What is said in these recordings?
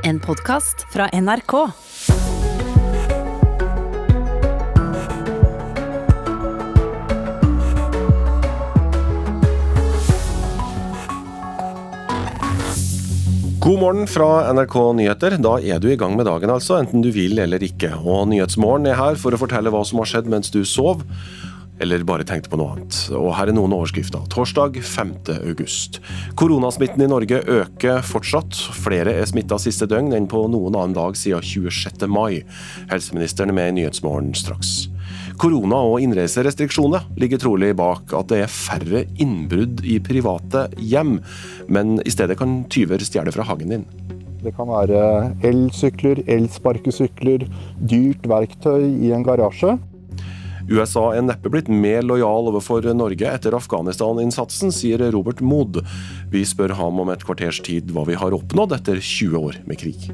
En podcast fra NRK. God morgen fra NRK Nyheter. Da du I gang med dagen altså, enten du vil eller ikke. Og Nyhetsmorgen her for å fortelle hva som har skjedd mens du sov, eller bare tenkte på noe annet. Og her noen overskrifter. Torsdag 5. august. Koronasmitten I Norge øker fortsatt. Flere smittet siste døgn enn på noen annen dag siden 26. mai. Helseministeren med I Nyhetsmorgen straks. Korona- og innreiserestriksjoner ligger trolig bak at det færre innbrudd I private hjem, men I stedet kan tyver stjele fra hagen din. Det kan være elsykler, elsparkesykler, dyrt verktøy I en garasje. USA neppe blitt mer lojal overfor Norge etter Afghanistan-innsatsen, sier Robert Mood. Vi spør ham om et kvarters tid hva vi har oppnådd etter 20 år med krig.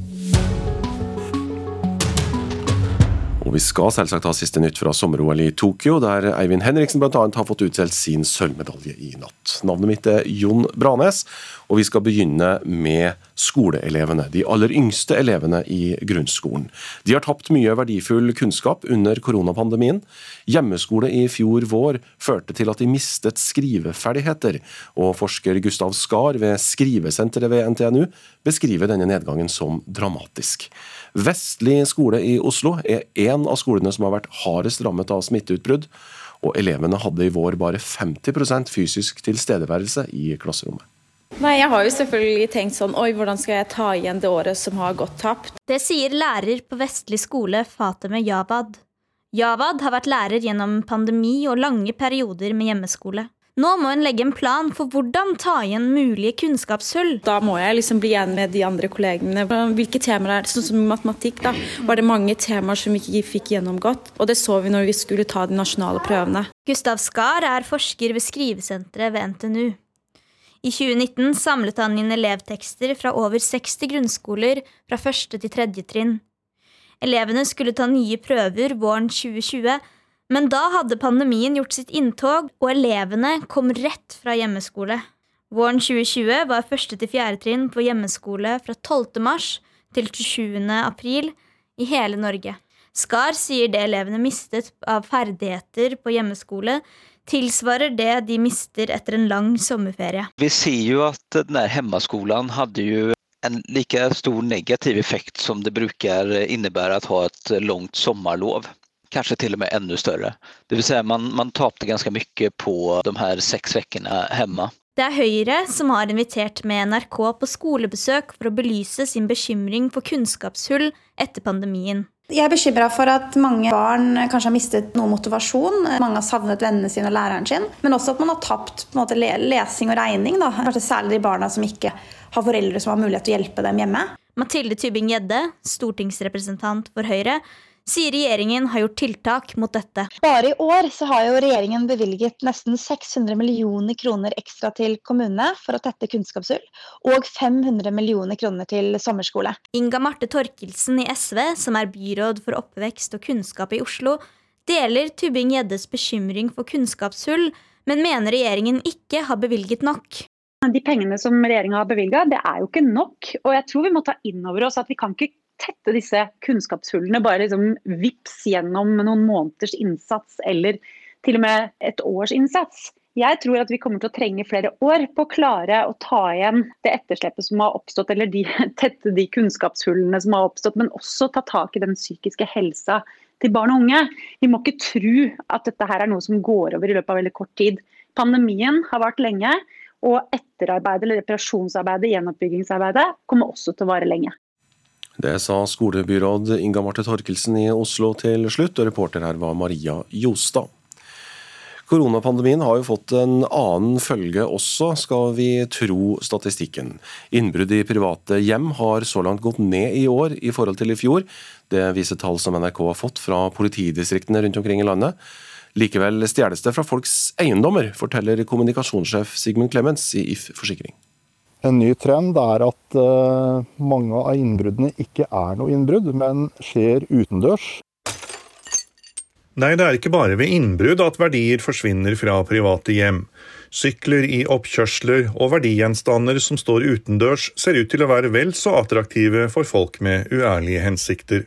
Og vi skal selvsagt ha siste nytt fra sommer-OL I Tokyo, der Eivind Henriksen blant annet har fått utdelt sin sølvmedalje I natt. Navnet mitt Jon Branes, og vi skal begynne med skoleelevene, de aller yngste elevene I grunnskolen. De har tapt mye verdifull kunnskap under koronapandemien. Hjemmeskole I fjor vår førte til at de mistet skriveferdigheter, og forsker Gustav Skar ved Skrivesenteret ved NTNU beskriver denne nedgangen som dramatisk. Vestlig skole I Oslo en av skolene som har vært hardest rammet av smitteutbrudd, og elevene hadde I vår bare 50% fysisk tilstedeværelse I klasserommet. Nei, jeg har jo selvfølgelig tenkt sånn, hvordan skal jeg ta igjen det året som har gått tapt? Det sier lærer på Vestlig skole Fatime Javad. Javad har vært lærer gjennom pandemi og lange perioder med hjemmeskole. Nå må hun legge en plan for hvordan ta igjen mulige kunnskapshull. Da må jeg liksom bli igjen med de andre kollegene. Hvilke temaer det? Sånn som matematikk da, var det mange temaer som vi ikke fikk gjennomgått, og det så vi når vi skulle ta de nasjonale prøvene. Gustav Skar forsker ved Skrivesenteret ved NTNU. I 2019 samlet han inn elevtekster fra over 60 grunnskoler fra 1. til 3. trinn. Elevene skulle ta nye prøver våren 2020, men da hadde pandemien gjort sitt inntog, og elevene kom rett fra hjemmeskole. Våren 2020 var 1. til 4. trinn på hjemmeskole fra 12. mars til 27. april I hele Norge. Skar sier det elevene mistet av ferdigheter på hjemmeskole, tilsvarer det de mister etter en lang sommerferie. Vi ser jo at den här hemmaskolan hade ju en lika stor negativ effekt som det brukar innebära att ha ett långt sommarlov. Kanske till och med ännu större. Det vill säga man tapte ganska mycket på de här 6 veckorna hemma. Det Høyre som har invitert med NRK på skolebesøk for å belyse sin bekymring for kunnskapshull etter pandemien. Jeg bekymret for at mange barn kanskje har mistet noe motivasjon. Mange har savnet vennene sine og læreren sin. Men også at man har tapt på en måte, lesing og regning. Da. Kanskje særlig de barna som ikke har foreldre som har mulighet til å hjelpe dem hjemme. Mathilde Tybing-Gjedde, stortingsrepresentant for Høyre, sier regjeringen har gjort tiltak mot dette. Bare I år så har jo regjeringen bevilget nesten 600 millioner kroner ekstra til kommunene for å tette kunnskapshull, og 500 millioner kroner til sommerskole. Inga Marte Torkelsen I SV, som byråd for oppvekst og kunnskap I Oslo, deler Tybing-Gjeddes bekymring for kunnskapshull, men mener regjeringen ikke har bevilget nok. De pengene som regjeringen har bevilget, det jo ikke nok, og jeg tror vi må ta inn over oss at vi kan ikke tette disse kunnskapshullene bare liksom vips gjennom noen måneders innsats eller til og med et års innsats. Jeg tror at vi kommer til å trenge flere år på å klare å ta igjen det etterslepet som har oppstått, eller tette de kunnskapshullene som har oppstått, men også ta tak I den psykiske helsa til barn og unge. Vi må ikke tro at dette her noe som går over I løpet av veldig kort tid. Pandemien har vært lenge, og etterarbeidet eller reparasjonsarbeidet, gjenoppbyggingsarbeidet kommer også til å vare lenge. Det sa skolebyråd Inga Marte Torkelsen I Oslo til slutt, og reporter her var Maria Jostad. Koronapandemien har jo fått en annen følge også, skal vi tro statistikken. Innbrudd I private hjem har så langt gått ned I år I forhold til I fjor. Det viser tall som NRK har fått fra politidistriktene rundt omkring I landet. Likevel stjeles det fra folks eiendommer, forteller kommunikasjonssjef Sigmund Clemens I If Forsikring. En ny trend at mange av innbruddene ikke noe innbrudd, men skjer utendørs. Nei, det ikke bare ved innbrudd at verdier forsvinner fra private hjem. Sykler i oppkjørsler og verdigjenstander som står utendørs ser ut til å være vel så attraktive for folk med uærlige hensikter.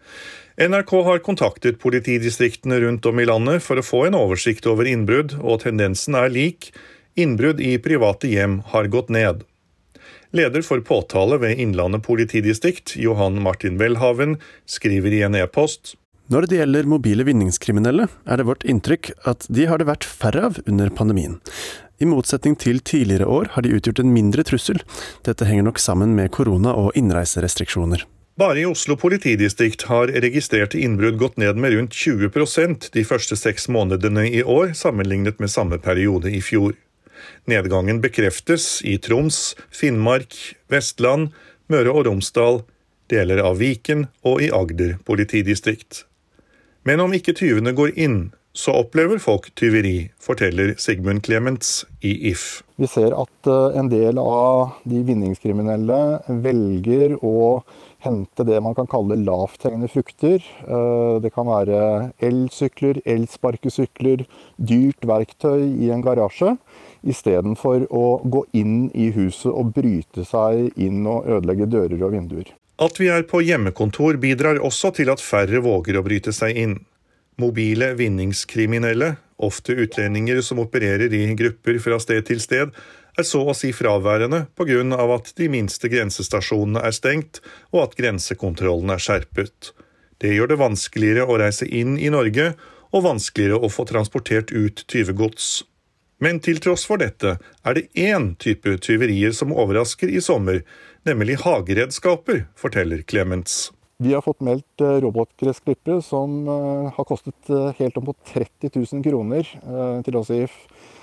NRK har kontaktet politidistriktene rundt om i landet for å få en oversikt over innbrudd, og tendensen er lik. Innbrudd i private hjem har gått ned. Leder for påtale ved Innlandet politidistrikt, Johan Martin Welhaven, skriver i en e-post: Når det gjelder mobile vinningskriminelle, er det vårt inntrykk at de har det vært færre av under pandemien. I motsetning til tidligere år har de utgjort en mindre trussel. Dette henger nok sammen med korona- og innreiserestriksjoner. Bare i Oslo politidistrikt har registrerte innbrudd gått ned med rundt 20% de første 6 månedene i år, sammenlignet med samme periode i fjor. Nedgangen bekreftes i Troms, Finnmark, Vestland, Møre og Romsdal, deler av Viken og i Agder politidistrikt. Men om ikke tyvene går inn, så opplever folk tyveri, forteller Sigmund Clements i If. Vi ser at en del av de vinningskriminelle velger å hente det man kan kalle lavthengende frukter. Det kan være elsykler, elsparkesykler, dyrt verktøy i en garasje, i stedet for å gå inn i huset og bryte seg inn og ødelegge dører og vinduer. At vi er på hjemmekontor bidrar også til at færre våger å bryte seg inn. Mobile vinningskriminelle, ofte utlendinger som opererer i grupper fra sted til sted, er så å si fraværende på grunn av at de minste grensestasjonene er stengt og at grensekontrollen er skjerpet. Det gjør det vanskeligere å reise inn i Norge og vanskeligere å få transportert ut tyvegods. Men til tross for dette er det én type tyverier som overrasker i sommer, nemlig hageredskaper, forteller Clements. Vi har fått meldt robotgressklippere som har kostet helt om på 30 000 kroner til oss i IF.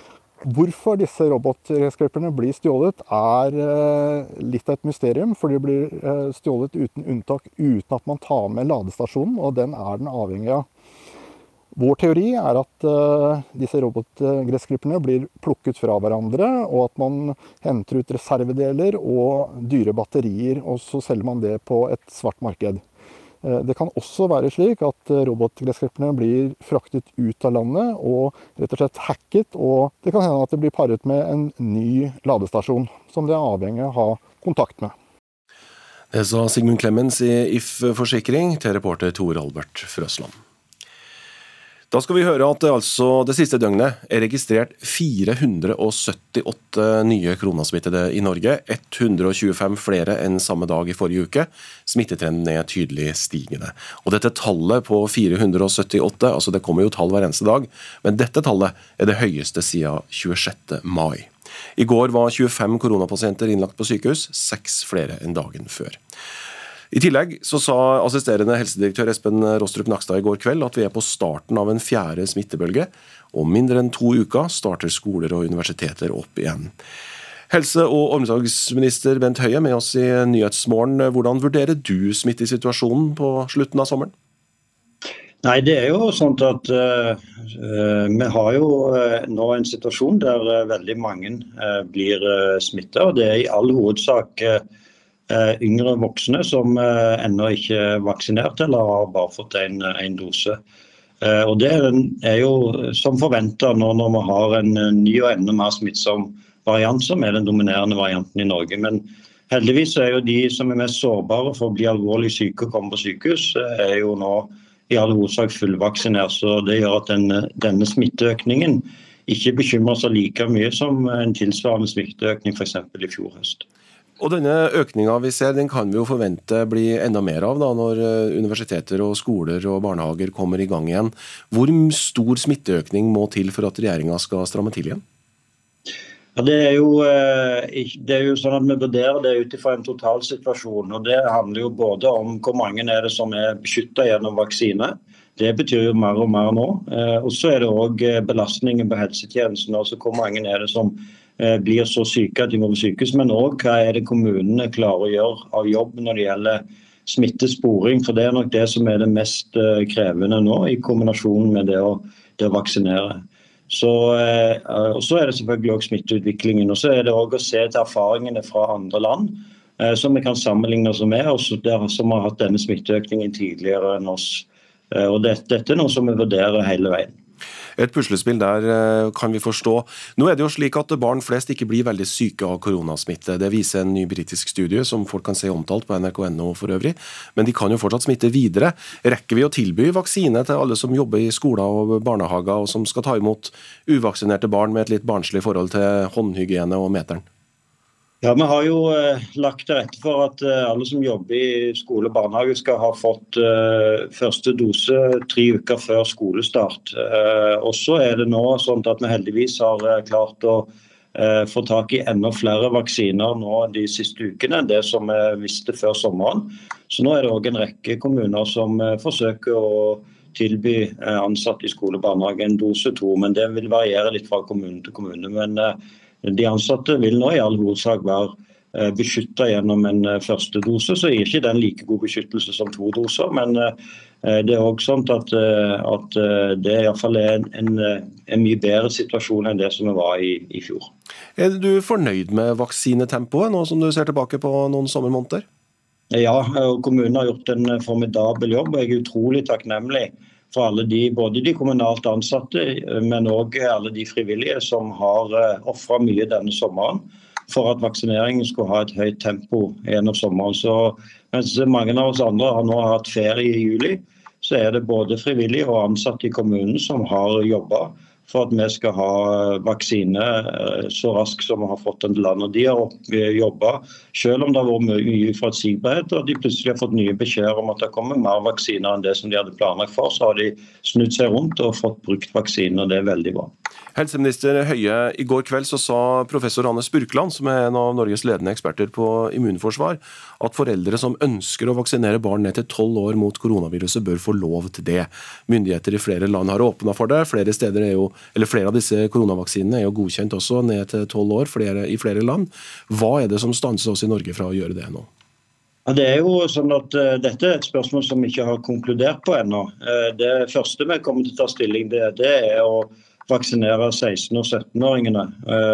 Hvorfor disse robotgressklipperne blir stjålet er litt av et mysterium, for de blir stjålet uten unntak, uten at man tar med ladestasjonen, og den er den avhengig av. Vår teori er at disse robotgressklipperne blir plukket fra hverandre, og at man henter ut reservedeler og dyre batterier, og så selger man det på et svart marked. Det kan også være slik at robotgressklipperne blir fraktet ut av landet og rett og slett hacket, og det kan hende at det blir paret med en ny ladestasjon, som det er avhengig av å ha kontakt med. Det sa Sigmund Clemens i If Forsikring til reporter Tor Albert Frøsland. Da skal vi høre at det siste døgnet er registrert 478 nye koronasmittede i Norge, 125 flere enn samme dag i forrige uke. Smittetrenden er tydelig stigende. Og dette tallet på 478, det kommer jo tall hver eneste dag, men dette tallet er det høyeste siden 26. mai. I går var 25 koronapasienter innlagt på sykehus, 6 flere enn dagen før. I tillegg så sa assisterende helsedirektør Espen Rostrup Nakstad i går kveld at vi er på starten av en 4. smittebølge, og mindre enn 2 uker starter skoler og universiteter opp igjen. Helse- og omsorgsminister Bent Høie med oss i Nyhetsmorgen. Hvordan vurderer du smittesituasjonen på slutten av sommeren? Nei, det er jo sånn at vi har jo nå en situasjon der veldig mange blir smittet, og det er i all hovedsak yngre voksne som ennå ikke er vaksinert eller har bare fått en dose. Og det er jo som forventet nå når vi har en ny og enda mer smittsom variant som er den dominerende varianten i Norge. Men heldigvis er jo de som er mest sårbare for å bli alvorlig syke og komme på sykehus, er jo nå i all hovedsak fullvaksinert. Så det gjør at denne smitteøkningen ikke bekymrer seg like mye som en tilsvarende smitteøkning for eksempel i fjor høst. Og denne økningen vi ser, den kan vi jo forvente bli enda mer av da, når universiteter og skoler og barnehager kommer i gang igjen. Hvor stor smitteøkning må til for at regjeringen skal stramme til igjen? Ja, det er jo sånn at vi vurderer det ut fra en totalsituasjon, og det handler jo både om hvor mange er det som er beskyttet gjennom vaksine. Det betyr jo mer og mer nå. Og så er det også belastningen på helsetjenesten, altså hvor mange er det som blir så syke at de må på sykehus, men også hva er det kommunene klarer å gjøre av jobb når det gjelder smittesporing, for det er nok det som er det mest krevende nå i kombinasjon med det å vaksinere. Så er det selvfølgelig også smitteutviklingen, og så er det også å se til erfaringene fra andre land som vi kan sammenligne oss med, og som har hatt denne smitteøkningen tidligere enn oss. Og dette er noe som vi vurderer hele veien. Et puslespill der kan vi forstå. Nå det jo slik at barn flest ikke blir veldig syke av koronasmitte. Det viser en ny britisk studie som folk kan se omtalt på NRK.no for øvrig. Men de kan jo fortsatt smitte videre. Rekker vi å tilby vaksine til alle som jobber i skoler og barnehager, og som skal ta imot uvaksinerte barn med et litt barnslig forhold til håndhygiene og meteren? Ja, vi har jo lagt til rette for at alle som jobber i skole og barnehage skal ha fått første dose 3 uker før skolestart. Og så det nå sånn at vi heldigvis har klart å få tak i enda flere vaksiner nå de siste ukene enn det som vi visste før sommeren. Så nå det også en rekke kommuner som forsøker å tilby ansatte i skole og barnehage en dose 2, men det vil variere litt fra kommune til kommune. Men de ansatte vil nå i all hovedsak være beskyttet gjennom en første dose, så ikke den like god beskyttelse som 2 doser, men det også sånn at det i hvert fall en mye bedre situasjon enn det som vi var i fjor. Du fornøyd med vaksinetempoet nå som du ser tilbake på noen sommermåneder? Ja, og kommunen har gjort en formidabel jobb, og jeg utrolig takknemlig for alle både de kommunalt ansatte, men også alle de frivillige som har offret mye denne sommeren for at vaksineringen skulle ha et høyt tempo gjennom sommeren. Så mens mange av oss andre har nå hatt ferie i juli, så det både frivillige og ansatte i kommunen som har jobbet for at vi skal ha vaksine så raskt som vi har fått den til land. Og de har jobbet, selv om det har vært mye uforutsigbarhet, og de plutselig har fått nye beskjeder om at det kommer mer vaksiner enn det som de hadde planlagt for, så har de snudd seg rundt og fått brukt vaksiner, og det veldig bra. Helseminister Høie, i går kveld så sa professor Anne Spurkland, som en av Norges ledende eksperter på immunforsvar, at foreldre som ønsker å vaksinere barn ned til 12 år mot koronaviruset bør få lov til det. Myndigheter i flere land har åpnet for det. Flere av disse koronavaksinene jo godkjent også ned til 12 år i flere land. Hva det som stanser oss i Norge fra å gjøre det nå? Ja, det jo sånn at dette et spørsmål som vi ikke har konkludert på ennå. Det første vi kommer til å ta stilling til, det å vaksinere 16- og 17-åringene.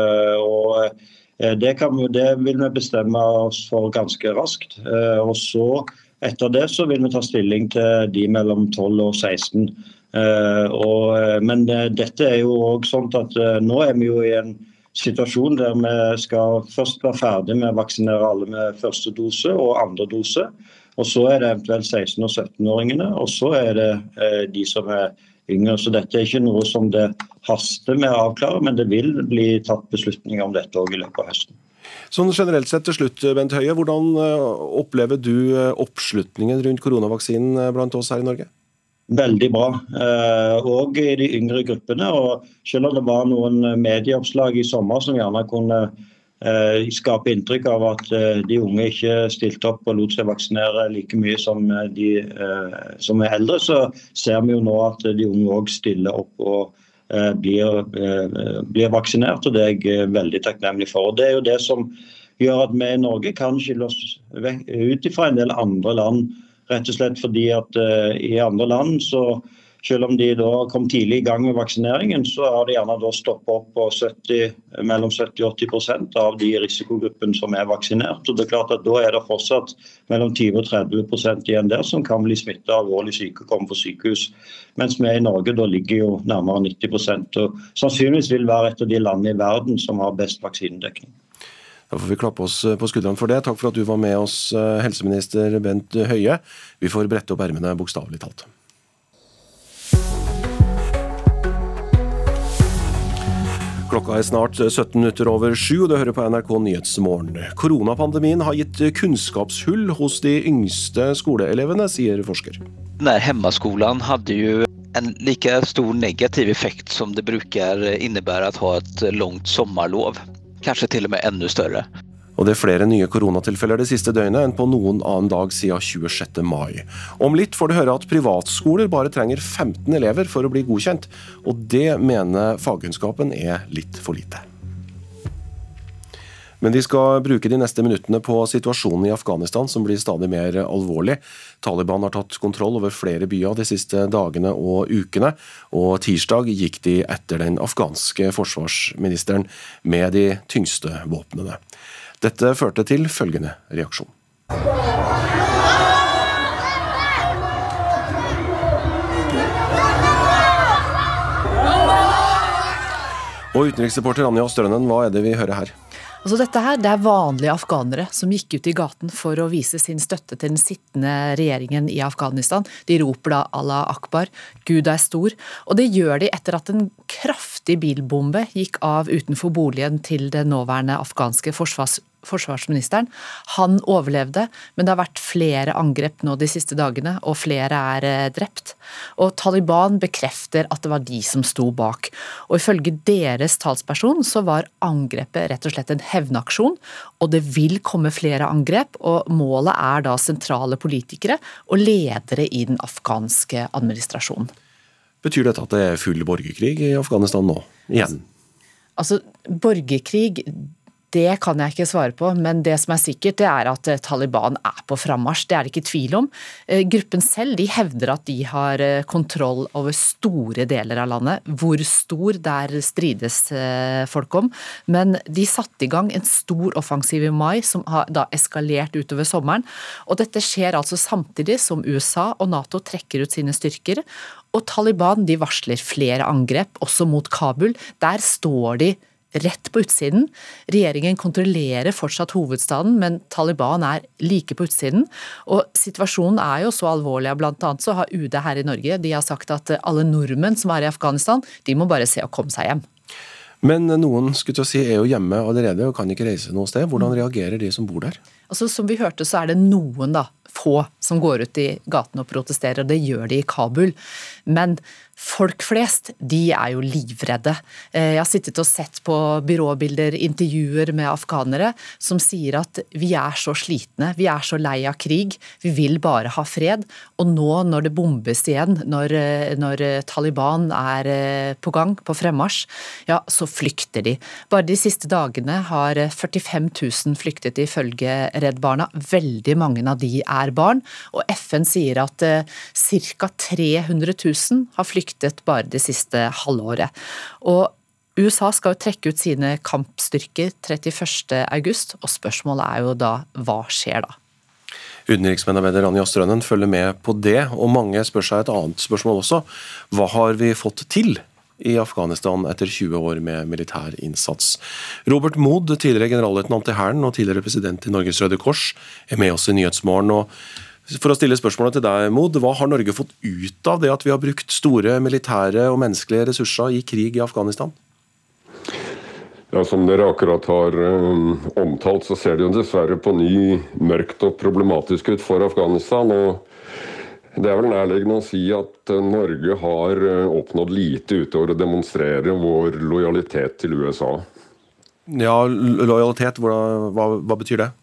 Det vil vi bestemme oss for ganske raskt. Og så etter det så vil vi ta stilling til de mellom 12 og 16. Men dette jo også sånn at nå vi jo i en situasjon der vi skal først være ferdig med å vaksinere alle med første dose og andre dose, og så det eventuelt 16- og 17-åringene, og så det de som yngre. Så dette ikke noe som det haster med å avklare, men det vil bli tatt beslutninger om dette også i løpet av høsten. Sånn generelt sett til slutt, Bent Høie, hvordan opplever du oppslutningen rundt koronavaksinen blant oss her i Norge? Veldig bra, og i de yngre gruppene, og selv om det var noen medieoppslag i sommer som gjerne kunne skape inntrykk av at de unge ikke stilte opp og lot seg vaksinere like mye som de som eldre, så ser vi jo nå at de unge også stiller opp og blir vaksinert, og det jeg veldig takknemlig for. Og det jo det som gjør at vi i Norge kan skille oss ut fra en del andre land, rett og slett fordi at i andre land, så selv om de da kom tidlig i gang med vaksineringen, så har de gjerne da stoppet opp på mellom 70-80% av de risikogruppene som vaksinert. Og det klart at da det fortsatt mellom 20-30% igjen der som kan bli smittet av alvorlig syke og komme på sykehus. Mens vi i Norge da ligger jo nærmere 90%, og sannsynligvis vil være et av de landene i verden som har best vaksinedekning. Da får vi klappe oss på skuldrene for det. Takk for at du var med oss, helseminister Bent Høie. Vi får brette opp ermene bokstavelig talt. Klokka snart 17:07, og du hører på NRK Nyhetsmorgen. Koronapandemien har gitt kunnskapshull hos de yngste skoleelevene, sier forsker. Den här hemmaskolan hade ju en lika stor negativ effekt som det brukar innebära att ha ett långt sommarlov. Kanskje til og med enda større. Og det flere nye koronatilfeller det siste døgnet enn på noen annen dag siden 26. mai. Om litt får du høre at privatskoler bare trenger 15 elever for å bli godkjent, og det mener fagkunnskapen litt for lite. Men de skal bruke de neste minuttene på situasjonen i Afghanistan, som blir stadig mer alvorlig. Taliban har tatt kontroll over flere byer de siste dagene og ukene, og tirsdag gikk de etter den afghanske forsvarsministeren med de tyngste våpnene. Dette førte til følgende reaksjon. Og utenriksreporter Anja Strønnen, hva det vi hører her? Altså dette her, det vanlige afghanere som gikk ut i gaten for å vise sin støtte til den sittende regjeringen i Afghanistan. De roper da Allah Akbar, Gud stor. Og det gjør de etter at en kraftig bilbombe gikk av utenfor boligen til den nåværende afghanske forsvarsministeren. Han overlevde, men det har vært flere angrep nå de siste dagene, og flere drept. Og Taliban bekrefter at det var de som sto bak. Og ifølge deres talsperson så var angrepet rett og slett en hevnaksjon, og det vil komme flere angrep, og målet da sentrale politikere og ledere i den afghanske administrasjonen. Betyr dette at det full borgerkrig i Afghanistan nå, igjen? Altså, borgerkrig, det kan jeg ikke svare på, men det som sikkert, det at Taliban på frammarsj, det det ikke tvil om. Gruppen selv, de hevder at de har kontroll over store deler av landet. Hvor stor, der strides folk om. Men de satte i gang en stor offensiv i mai, som har da eskalert utover sommeren. Og dette skjer altså samtidig som USA og NATO trekker ut sine styrker. Og Taliban, de varsler flere angrep, også mot Kabul. Der står de rett på utsiden. Regjeringen kontrollerer fortsatt hovedstaden, men Taliban like på utsiden. Og situasjonen jo så alvorlig, blant annet så har UD her i Norge, de har sagt at alle nordmenn som i Afghanistan, de må bare se å komme seg hjem. Men noen skulle til å si jo hjemme allerede og kan ikke reise noe sted. Hvordan reagerer de som bor der? Altså, som vi hørte så det noen få som går ut i gaten og protesterer, og det gjør de i Kabul. Men folk flest, de jo livredde. Jeg har sittet og sett på byråbilder, intervjuer med afghanere som sier at vi så slitne, vi så lei av krig, vi vil bare ha fred. Og nå når det bombes igjen, når Taliban på gang, på fremmarsj, ja, så flykter de. Bare de siste dagene har 45 000 flyktet ifølge Redd Barna. Veldig mange av de barn, og FN sier at ca. 300 000 har flyktet bare det siste halvåret. Og USA skal jo trekke ut sine kampstyrker 31. august, og spørsmålet jo da, hva skjer da? Utenriksmedarbeider Anja Strønnen følger med på det, og mange spør seg et annet spørsmål også. Hva har vi fått til i Afghanistan etter 20 år med militær innsats? Robert Mood, tidligere generalløytnant i Hæren og tidligere president i Norges Røde Kors, med oss i Nyhetsmorgen. Og for å stille spørsmålet til deg, Mood, hva har Norge fått ut av det at vi har brukt store militære og menneskelige ressurser i krig i Afghanistan? Ja, som dere akkurat har omtalt, så ser det jo dessverre på ny mørkt og problematisk ut for Afghanistan, og det vel nærliggende å si at Norge har oppnådd lite utover å demonstrere vår lojalitet til USA. Ja, lojalitet, hva betyr det?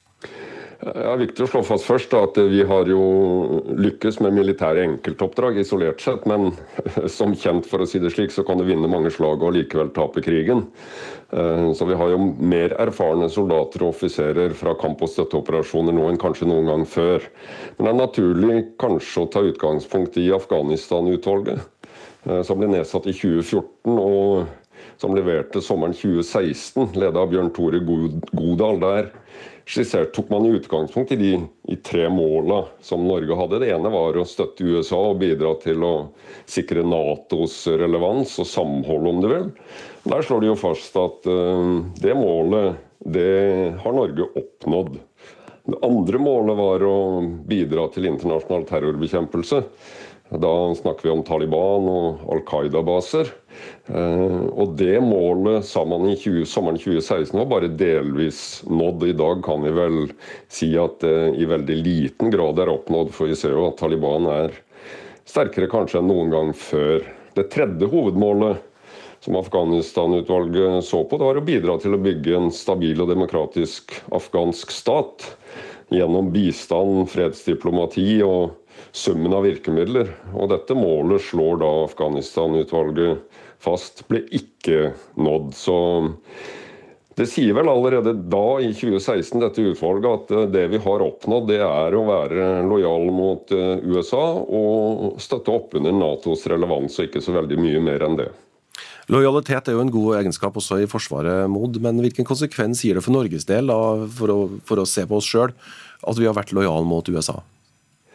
Det viktig å slå fast først at vi har jo lykkes med militære enkeltoppdrag isolert sett, men som kjent, for å si det slik, så kan du vinne mange slag og likevel tape krigen. Så vi har jo mer erfarne soldater og offiserer fra kamp- og støtteoperasjoner nå enn kanskje noen gang før. Men det naturlig kanskje å ta utgangspunkt i Afghanistan-utvalget, som ble nedsatt i 2014 og som leverte sommeren 2016, ledet av Bjørn Tore Godal. Der tok man utgangspunkt i de 3 målene som Norge hadde. Det ene var å støtte USA og bidra til å sikre NATOs relevans og samhold, om du vil. Der slår de jo fast at det målet, det har Norge oppnådd. Det andre målet var å bidra til internasjonal terrorbekjempelse. Da snakker vi om Taliban og Al-Qaida-baser. Og det målet sammen i sommeren 2016 var bare delvis nådd. I dag kan vi vel si at det i veldig liten grad oppnådd, for vi ser jo at Taliban sterkere kanskje enn noen gang før. Det tredje hovedmålet som Afghanistan-utvalget så på, det var å bidra til å bygge en stabil og demokratisk afghansk stat gjennom bistand, fredsdiplomati og summen av virkemidler. Og dette målet slår da Afghanistan-utvalget fast ble ikke nådd. Så det sier vel allerede da i 2016 dette utvalget at det vi har oppnådd, det å være lojal mot USA og støtte opp under NATOs relevans, og ikke så veldig mye mer enn det. Lojalitet jo en god egenskap også i Forsvaret, Mod, men hvilken konsekvens gir det for Norges del, for å se på oss selv, at vi har vært lojal mot USA?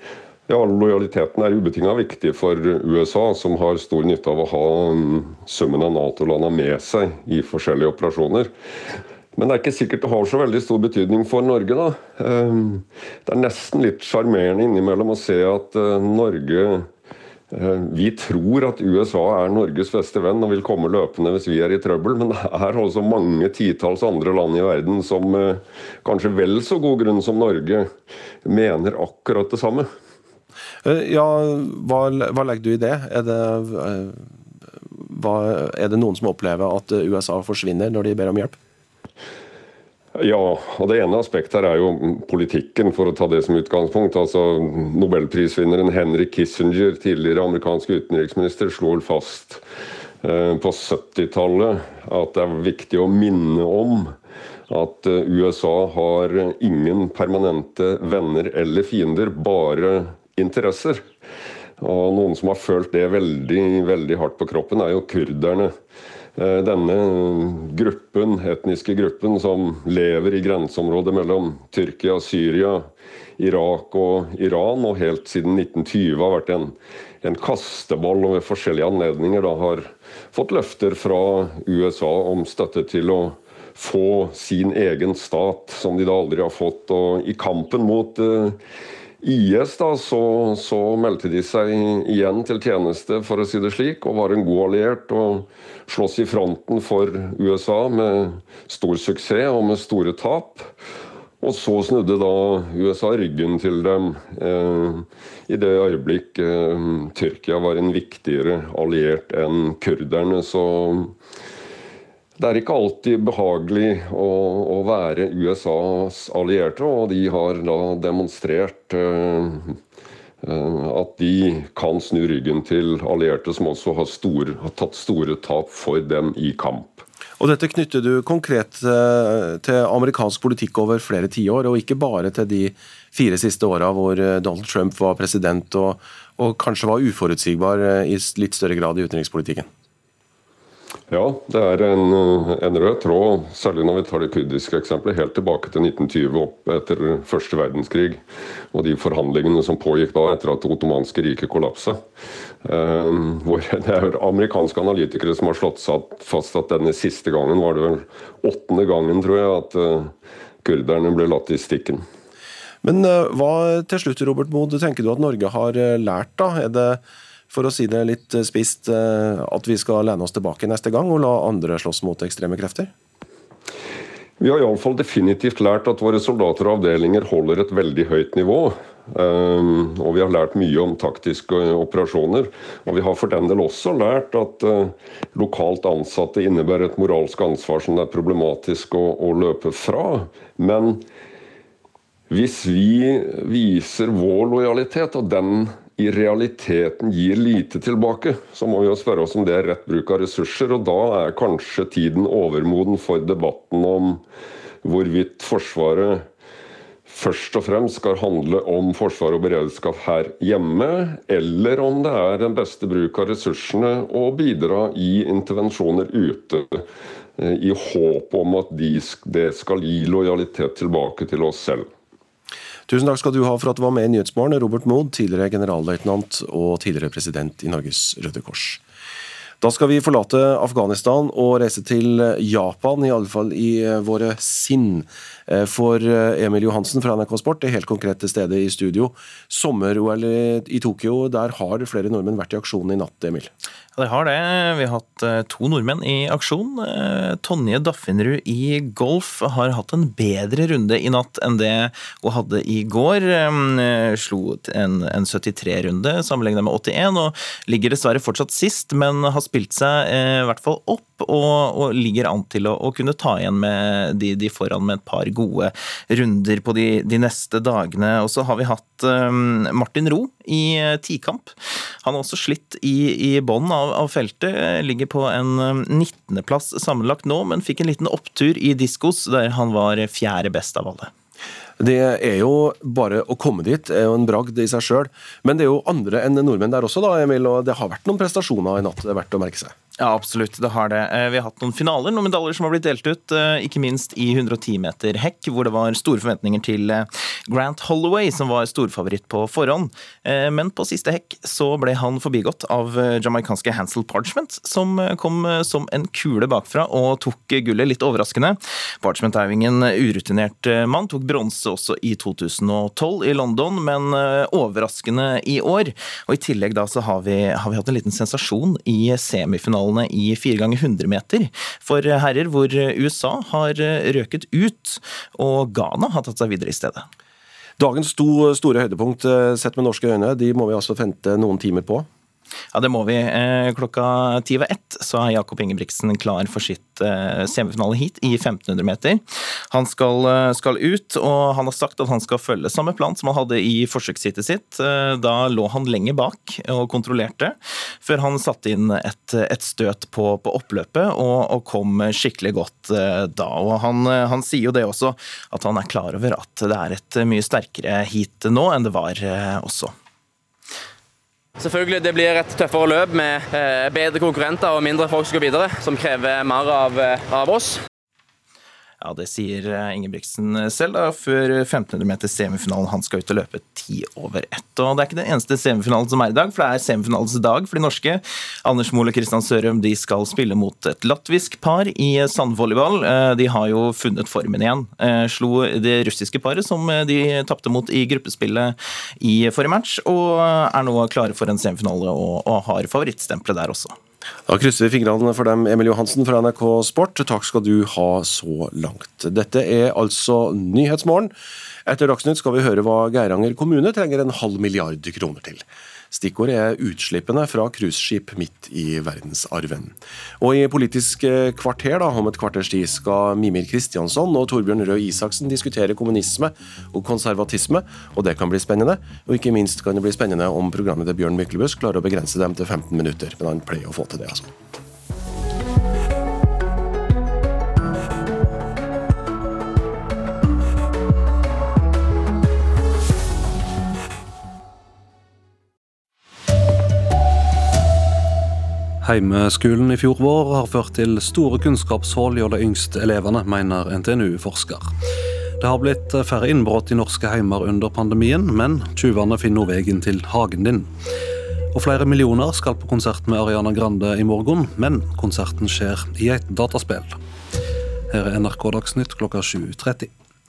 Ja, lojaliteten ubetinget viktig for USA, som har stor nytte av å ha summen av NATO-landene med seg i forskjellige operasjoner. Men det ikke sikkert det har så veldig stor betydning for Norge da. Det nesten litt charmerende innimellom å se at Norge, vi tror at USA Norges beste venn og vil komme løpende hvis vi i trøbbel, men det også mange titalls andre land i verden som kanskje vel så god grunn som Norge mener akkurat det samme. Ja, hva legger du i det? Det noen som opplever at USA forsvinner når de ber om hjelp? Ja, og det ene aspektet jo politikken, for å ta det som utgangspunkt. Altså, Nobelprisvinneren Henry Kissinger, tidligere amerikansk utenriksminister, slo fast på 70-tallet at det viktig å minne om at USA har ingen permanente venner eller fiender, bare interesser. Og noen som har følt det veldig, veldig hardt på kroppen jo kurderne. Denne gruppen, etniske gruppen som lever i grenseområdet mellom Tyrkia, Syria, Irak og Iran, og helt siden 1920 har vært en kasteball og ved forskjellige anledninger da har fått løfter fra USA om støtte til å få sin egen stat, som de da aldri har fått. Og i kampen mot IS da, så meldte de seg igjen til tjeneste, for å si det slik, og var en god alliert og slåss i fronten for USA med stor suksess og med store tap. Og så snudde da USA ryggen til dem i det øyeblikk Tyrkia var en viktigere alliert enn kurderne, så det ikke alltid behagelig å være USAs allierte, og de har da demonstrert at de kan snu ryggen til allierte som også har tatt store tap for dem i kamp. Og dette knytter du konkret til amerikansk politikk over flere tiår, og ikke bare til de 4 siste årene hvor Donald Trump var president og kanskje var uforutsigbar i litt større grad i utenrikspolitikken. Ja, det en rød tråd, særlig når vi tar det kurdiske eksempelet, helt tilbake til 1920 opp etter første verdenskrig, og de forhandlingene som pågikk da etter at det ottomanske riket kollapset. Hvor det amerikanske analytikere som har slått fast at denne siste gangen var det vel 8. gangen, tror jeg, at kurderne ble latt i stikken. Men hva til slutt, Robert Mood, tenker du at Norge har lært da? Det for å si det litt spist, at vi skal lene oss tilbake neste gang og la andre slåss mot ekstreme krefter? Vi har i alle fall definitivt lært at våre soldater og avdelinger holder et veldig høyt nivå. Og vi har lært mye om taktiske operasjoner. Og vi har for den del også lært at lokalt ansatte innebærer et moralsk ansvar som det problematisk å løpe fra. Men hvis vi viser vår lojalitet, og den i realiteten gir lite tilbake, så må vi jo spørre oss om det rett bruk av ressurser, og da kanskje tiden overmoden for debatten om hvorvidt Forsvaret først og fremst skal handle om forsvar og beredskap her hjemme, eller om det den beste bruk av ressursene å bidra i intervensjoner ute, i håp om at det skal gi lojalitet tilbake til oss selv. Tusen takk skal du ha for at du var med i Nyhetsmorgen, Robert Mood, tidligere generalløytnant og tidligere president i Norges Røde Kors. Da skal vi forlate Afghanistan og reise til Japan, i alle fall i våre sinn. For Emil Johansen fra NRK Sport helt konkret til stede i studio. Sommer-OL i Tokyo, der har flere nordmenn vært i aksjon i natt, Emil. Ja, det har det. Vi har hatt 2 nordmenn i aksjon. Tonje Daffinrud i golf har hatt en bedre runde i natt enn det hun hadde i går. Slo en 73-runde sammenlignet med 81, og ligger dessverre fortsatt sist, men har spilt seg i hvert fall opp, og ligger an til å kunne ta igjen med de foran med et par gode runder på de neste dagene. Og så har vi hatt Martin Ro i tikamp. Han har også slitt i bånden av feltet, ligger på en 19. plass sammenlagt nå, men fikk en liten opptur i diskos, der han var 4. best av alle. Det jo bare å komme dit, jo en bragd i seg selv, men det jo andre enn nordmenn der også da, Emil, og det har vært noen prestasjoner i natt, det verdt å merke seg. Ja, absolutt, det har det. Vi har hatt noen finaler, noen medaljer som har blitt delt ut, ikke minst i 110 meter hekk, hvor det var store forventninger til Grant Holloway, som var storfavoritt på forhånd. Men på siste hekk så ble han forbigått av jamaikanske Hansel Parchment, som kom som en kule bakfra og tok gullet litt overraskende. Parchment er jo ingen urutinert mann, tok bronse også i 2012 i London, men overraskende i år. Og i tillegg da så har vi hatt en liten sensasjon i semifinalen i 4x100 meter for herrer, hvor USA har røket ut, og Ghana har tatt seg videre i stedet. Dagens store høydepunkt sett med norske øyne, de må vi altså vente noen timer på. Ja, det må vi. Klokka 10:01 så er Jakob Ingebrigtsen klar for sitt semifinale hit i 1500 meter. Han skal ut, og han har sagt at han skal følge samme plan som han hadde i forsøksheatet sitt. Da lå han lenge bak og kontrollerte, før han satte inn et støt på oppløpet og kom skikkelig godt da. Og han sier jo det også, at han er klar over at det er et mye sterkere heat nå enn det var også. Selvfølgelig, det blir et tøffere løp med bedre konkurrenter og mindre folk som går videre, som krever mer av oss. Ja, det sier Ingebrigtsen selv da, før 1500 meter semifinalen. Han skal ut og løpe 10:01. Og det er ikke den eneste semifinalen som er i dag, for det er semifinalens dag for de norske. Anders Mohl og Kristian Sørøm, de skal spille mot et latvisk par i sandvolleyball. De har jo funnet formen igjen. Slo det russiske paret som de tappte mot i gruppespillet i forrige match, og er nå klare for en semifinale og har favorittstempelet der også. Da krysser vi fingrene for dem, Emil Johansen fra NRK Sport. Takk skal du ha så langt. Dette er altså Nyhetsmorgen. Etter Dagsnytt skal vi høre hva Geiranger kommune trenger 0,5 milliard kroner til. Stikkord er utslippene fra cruiseskip midt i verdensarven. Og i Politisk kvarter om et kvarters tid skal Mimir Kristiansson og Torbjørn Røe Isaksen diskutere kommunisme og konservatisme, og det kan bli spennende. Og ikke minst kan det bli spennende om programmet til Bjørn Myklebust klarer å begrense dem til 15 minutter, men han pleier å få til det, altså. Heimeskolen i fjor vår har ført til store kunnskapshull hos de yngste elevene, mener NTNU-forsker. Det har blitt færre innbrott i norske heimer under pandemien, men tjuverne finner veien til hagen din. Og flere millioner skal på konsert med Ariana Grande i morgen, men konserten skjer i et dataspill. Her er NRK Dagsnytt klokka 7:30.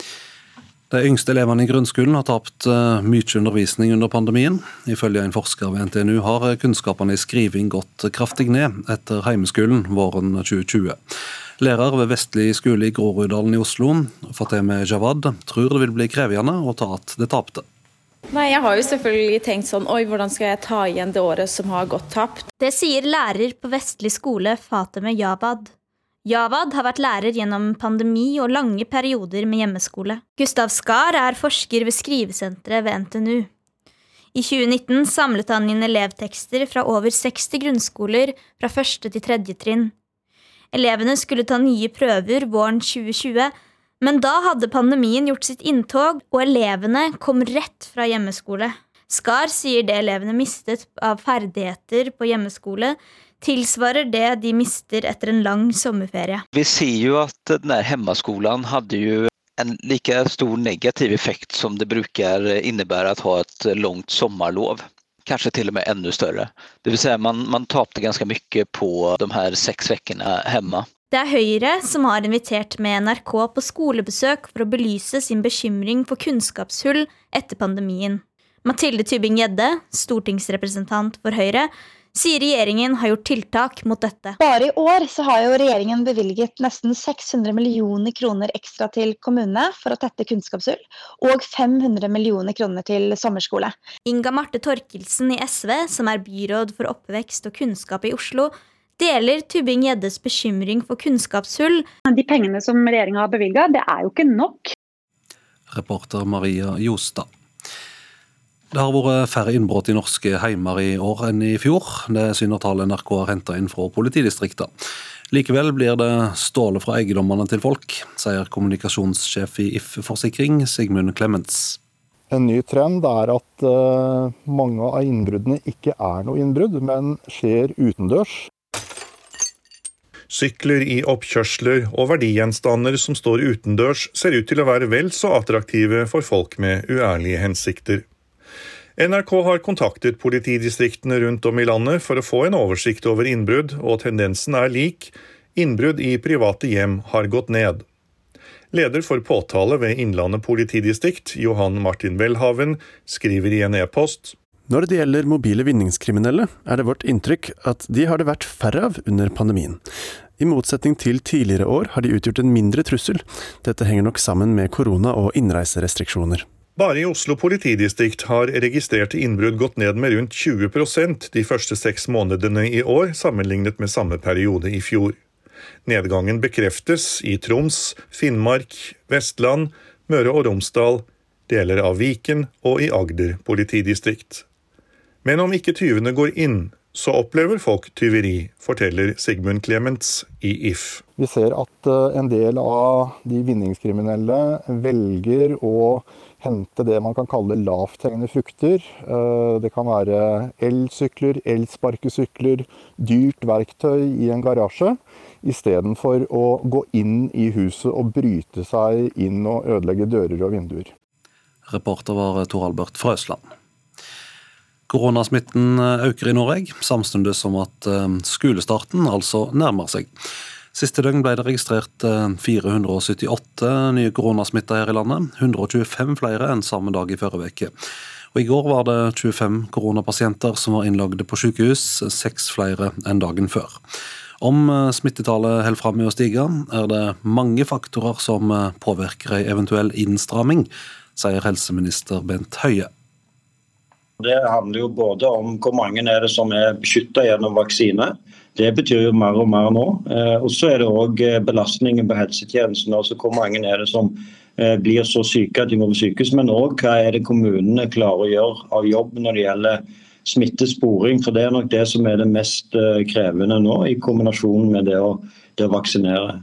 De yngste elevene i grunnskolen har tapt mye undervisning under pandemien. Ifølge en forsker ved NTNU har kunnskapene i skriving gått kraftig ned etter heimeskolen våren 2020. Lærer ved Vestli skole i Groruddalen i Oslo, Fateme Javad, tror det vil bli krevende å ta at det tapte. Nei, jeg har jo selvfølgelig tenkt sånn, hvordan skal jeg ta igjen det året som har gått tapt? Det sier lærer på Vestli skole, Fateme Javad. Javad har vært lærer gjennom pandemi og lange perioder med hjemmeskole. Gustav Skar er forsker ved skrivesenteret ved NTNU. I 2019 samlet han inn elevtekster fra over 60 grunnskoler fra 1. til 3. trinn. Elevene skulle ta nye prøver våren 2020, men da hadde pandemien gjort sitt inntog, og elevene kom rett fra hjemmeskole. Skar sier det elevene mistet av ferdigheter på hjemmeskole, tilsvarer det de mister etter en lang sommerferie. Vi ser jo at den här hemmaskolan hade ju en lika stor negativ effekt som det brukar innebära att ha ett långt sommarlov. Kanske till och med ännu större. Det vill säga man tapte ganska mycket på de här 6 veckorna hemma. Det er Høyre som har invitert med NRK på skolebesøk for å belyse sin bekymring for kunnskapshull etter pandemien. Mathilde Tybing-Gjedde, stortingsrepresentant for Høyre, sier regjeringen har gjort tiltak mot dette. Bare i år så har jo regjeringen bevilget nesten 600 millioner kroner ekstra til kommunene for å tette kunnskapshull, og 500 millioner kroner til sommerskole. Inga Marte Torkelsen i SV, som er byråd for oppvekst og kunnskap i Oslo, deler Tybing-Gjeddes bekymring for kunnskapshull. De pengene som regjeringen har bevilget, det er jo ikke nok. Reporter Maria Jostad. Det har vært færre innbrott i norske heimer i år enn i fjor. Det syner tall NRK har hentet inn fra politidistrikter. Likevel blir det stålet fra eiendommene til folk, sier kommunikasjonssjef i If Forsikring, Sigmund Clemens. En ny trend er at mange av innbruddene ikke er noe innbrudd, men skjer utendørs. Sykler i oppkjørsler og verdigjenstander som står utendørs ser ut til å være vel så attraktive for folk med uærlige hensikter. NRK har kontaktet politidistriktene rundt om i landet for å få en oversikt over innbrudd, og tendensen er lik. Innbrudd i private hjem har gått ned. Leder for påtale ved Innlandet politidistrikt, Johan Martin Welhaven, skriver i en e-post: Når det gjelder mobile vinningskriminelle, er det vårt inntrykk at de har det vært færre av under pandemien. I motsetning til tidligere år har de utgjort en mindre trussel. Dette henger nok sammen med korona- og innreiserestriksjoner. Bare i Oslo politidistrikt har registrerte innbrudd gått ned med rundt 20% de første 6 månedene i år, sammenlignet med samme periode i fjor. Nedgangen bekreftes i Troms, Finnmark, Vestland, Møre og Romsdal, deler av Viken og i Agder politidistrikt. Men om ikke tyvene går inn, så opplever folk tyveri, forteller Sigmund Clements i If. Vi ser at en del av de vinningskriminelle velger å hente det man kan kalle lavthengende frukter. Det kan være elsykler, elsparkesykler, dyrt verktøy i en garasje, i stedet for å gå inn i huset og bryte seg inn og ødelegge dører og vinduer. Reporter var Tor Albert Frøsland. Koronasmitten øker i Norge, samtidig som at skolestarten altså nærmer seg. Siste døgn ble det registrert 478 nye koronasmitter her i landet, 125 flere enn samme dag i forrige uke. Og i går var det 25 koronapasienter som var innlagde på sykehus, 6 flere enn dagen før. Om smittetallet holder frem med å stige, er det mange faktorer som påvirker en eventuell innstramming, sier helseminister Bent Høie. Det handler jo både om hvor mange er det som er beskyttet gjennom vaksine. Det betyr jo mer og mer nå. Og så er det også belastningen på helsetjenesten, altså hvor mange er det som blir så syke at de må på sykehus, men også hva er det kommunene klarer å gjøre av jobb når det gjelder smittesporing, for det er nok det som er det mest krevende nå, i kombinasjon med det å vaksinere.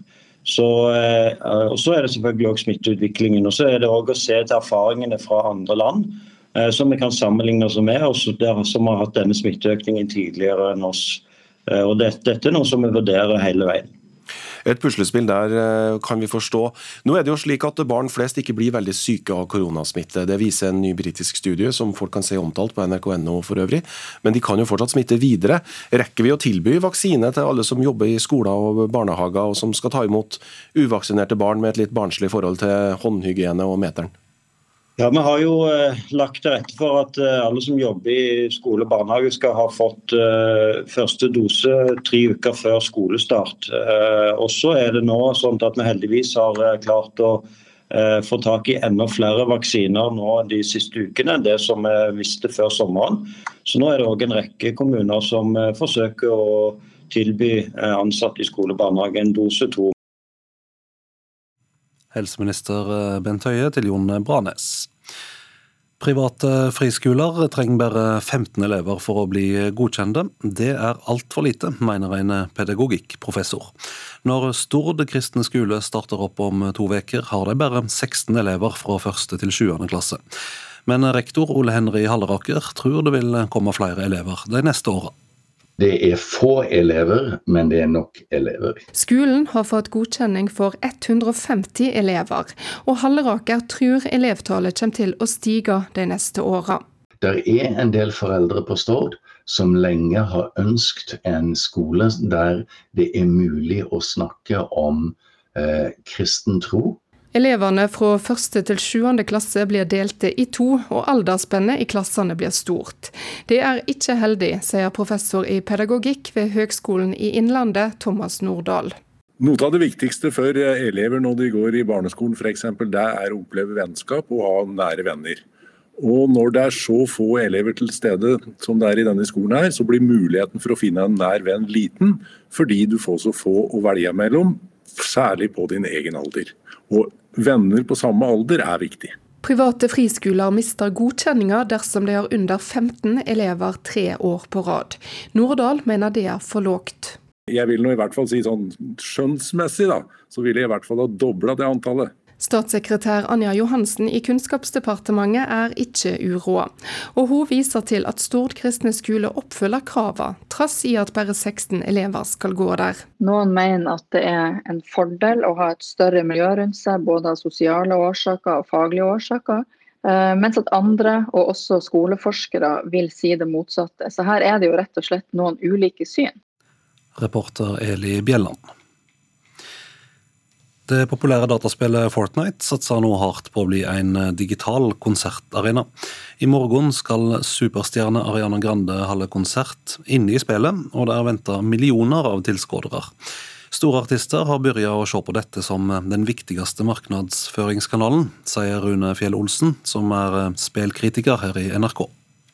Og så er det selvfølgelig også smitteutviklingen, og så er det også å se til erfaringene fra andre land, som vi kan sammenligne oss med, og som har hatt denne smitteøkningen tidligere enn oss. Og dette er noe som vi vurderer hele veien. Et puslespill der kan vi forstå. Nå er det jo slik at barn flest ikke blir veldig syke av koronasmitte. Det viser en ny britisk studie som folk kan se omtalt på NRK.no for øvrig. Men de kan jo fortsatt smitte videre. Rekker vi å tilby vaksine til alle som jobber i skoler og barnehager, og som skal ta imot uvaksinerte barn med et litt barnslig forhold til håndhygiene og meteren? Ja, vi har jo lagt til rette for at alle som jobber i skole og barnehage skal ha fått første dose 3 uker før skolestart. Og så er det nå sånn at vi heldigvis har klart å få tak i enda flere vaksiner nå de siste ukene enn det som vi visste før sommeren. Så nå er det også en rekke kommuner som forsøker å tilby ansatte i skole og barnehage en dose 2. Helseminister Bent Høie til Jon Branes. Private friskoler trenger bare 15 elever for å bli godkjente. Det er alt for lite, mener en pedagogikkprofessor. Når Stord kristne skole starter opp om 2 uker, har de bare 16 elever fra 1. til 7. klasse. Men rektor Ole Henry Halleraker tror det vil komme flere elever de neste årene. Det er få elever, men det er nok elever. Skolen har fått godkjenning for 150 elever, og Halleraker tror elevtallet kommer til å stige de neste årene. Det er en del foreldre på Stord som lenge har ønsket en skole der det er mulig å snakke om kristen tro. Elevene fra 1. til 7. klasse blir delte i 2, og aldersspennet i klassene blir stort. Det er ikke heldig, sier professor i pedagogikk ved Høgskolen i Innlandet, Thomas Nordahl. Noe av det viktigste for elever når de går i barneskolen for eksempel, det er å oppleve vennskap og ha nære venner. Og når det er så få elever til stede som det er i denne skolen her, så blir muligheten for å finne en nær venn liten, fordi du får så få å velge mellom, særlig på din egen alder. Og venner på samme alder er viktig. Private friskoler mister godkjenninger dersom de har under 15 elever 3 år på rad. Nordahl mener det er for lågt. Jeg vil nå i hvert fall si sånn skjønnsmessig da, så vil jeg i hvert fall ha doblet det antallet. Statssekretær Anja Johansen i Kunnskapsdepartementet er ikke uroa, og hun viser til at Stord kristne skole oppfyller krava, trass i at bare 16 elever skal gå der. Noen mener at det er en fordel å ha et større miljø rundt seg, både av sosiale årsaker og faglige årsaker, mens at andre, og også skoleforskere, vil si det motsatte. Så her er det jo rett og slett noen ulike syn. Reporter Eli Bjelland. Det populære dataspillet Fortnite satser nå hardt på å bli en digital konsertarena. I morgen skal superstjerne Ariana Grande holde konsert inne i spillet, og det er ventet millioner av tilskuere. Store artister har begynt å se på dette som den viktigste markedsføringskanalen, sier Rune Fjell Olsen, som er spillkritiker her i NRK.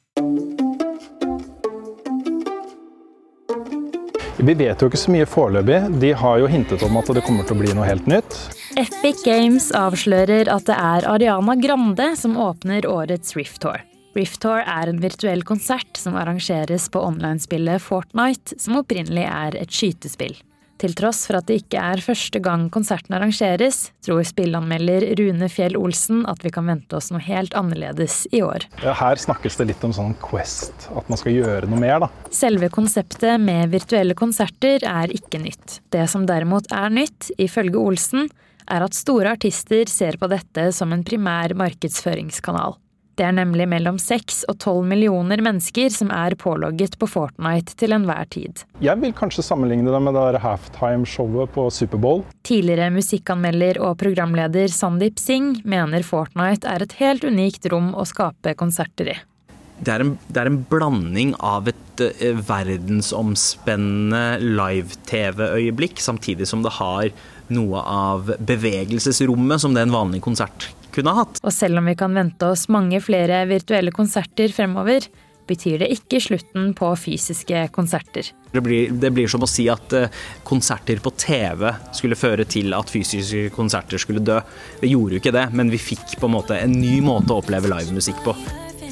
Vi vet jo ikke så mye foreløpig. De har jo hintet om at det kommer til å bli noe helt nytt. Epic Games avslører at det er Ariana Grande som åpner årets Rift Tour. Rift Tour er en virtuell konsert som arrangeres på online-spillet Fortnite, som opprinnelig er et skytespill. Til tross for at det ikke er første gang konserten arrangeres, tror spillanmelder Rune Fjell Olsen at vi kan vente oss noe helt annerledes i år. Her snakkes det litt om sånn quest, at man skal gjøre noe mer da. Selve konseptet med virtuelle konserter er ikke nytt. Det som derimot er nytt, ifølge Olsen, er at store artister ser på dette som en primær markedsføringskanal. Det er nemlig mellom 6 og 12 millioner mennesker som er pålogget på Fortnite til enhver tid. Jeg vil kanskje sammenligne det med det halftime-showet på Superbowl. Tidligere musikkanmelder og programleder Sandeep Singh mener Fortnite er et helt unikt rom å skape konserter i. Det er en blanding av et verdensomspennende live-tv-øyeblikk, samtidig som det har noe av bevegelsesrommet som det en vanlig konsert kunne ha hatt. Og selv om vi kan vente oss mange flere virtuelle konserter fremover, betyr det ikke slutten på fysiske konserter. Det blir som å si at konserter på TV skulle føre til at fysiske konserter skulle dø. Det gjorde jo ikke det, men vi fikk på en måte en ny måte å oppleve livemusikk på.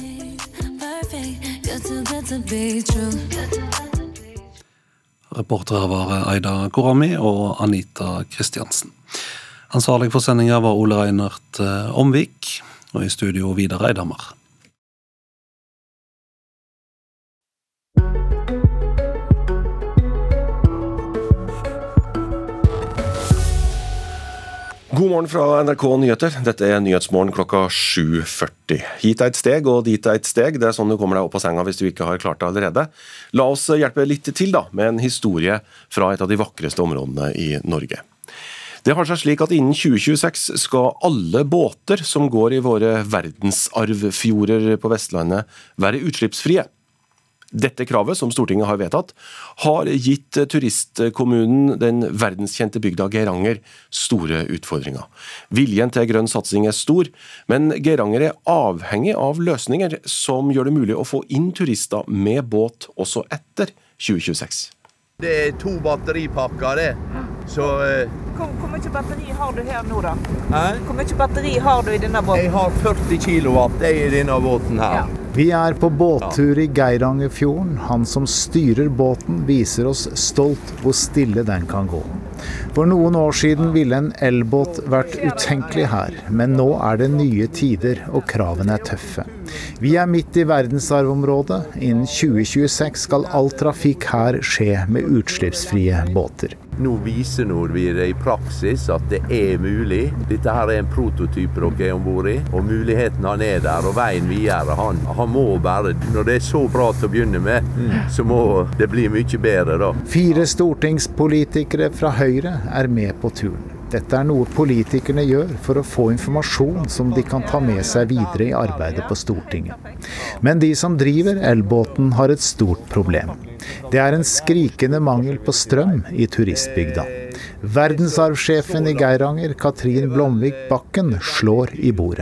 Reportere var Aida Korami og Anita Kristiansen. Ansvarlig for sendinga var Ole Reinert Omvik, og i studio Vidar Eidhammer. God morgen fra NRK Nyheter. Dette er Nyhetsmorgen klokka 7:40. Hit er et steg, og dit er et steg. Det er sånn du kommer deg opp av senga hvis du ikke har klart det allerede. La oss hjelpe litt til da, med en historie fra et av de vakreste områdene i Norge. Det har seg slik at innen 2026 skal alle båter som går i våre verdensarvfjorder på Vestlandet være utslippsfrie. Dette kravet, som Stortinget har vedtatt, har gitt turistkommunen den verdenskjente bygda Geiranger store utfordringer. Viljen til grønn satsing er stor, men Geiranger er avhengig av løsninger som gjør det mulig å få inn turister med båt også etter 2026. Det er 2 batteripakker, det. Så Hvor mye batteri har du her nå da? Hæ? Hvor mye batteri har du i denne båten? Jeg har 40 kilowatt i denne båten her. Ja. Vi er på båttur i Geirangerfjorden. Han som styrer båten viser oss stolt hvor stille den kan gå. For noen år siden ville en elbåt vært utenkelig her, men nå er det nye tider og kravene er tøffe. Vi er midt i verdensarvområdet. Innen 2026 skal all trafikk her skje med utslippsfrie båter. Nå viser vi det i praksis at det er mulig. Dette her er en prototyp dere er ombord i, og muligheten han er der, og veien videre. Han må bare, når det er så bra til å begynne med, så må det bli mye bedre da. 4 stortingspolitikere fra Høyre er med på turen. Dette er noe politikerne gjør for å få informasjon som de kan ta med seg videre i arbeidet på Stortinget. Men de som driver elbåten har et stort problem. Det er en skrikende mangel på strøm i turistbygda. Verdensarvsjefen i Geiranger, Katrin Blomvik Bakken, slår i bordet.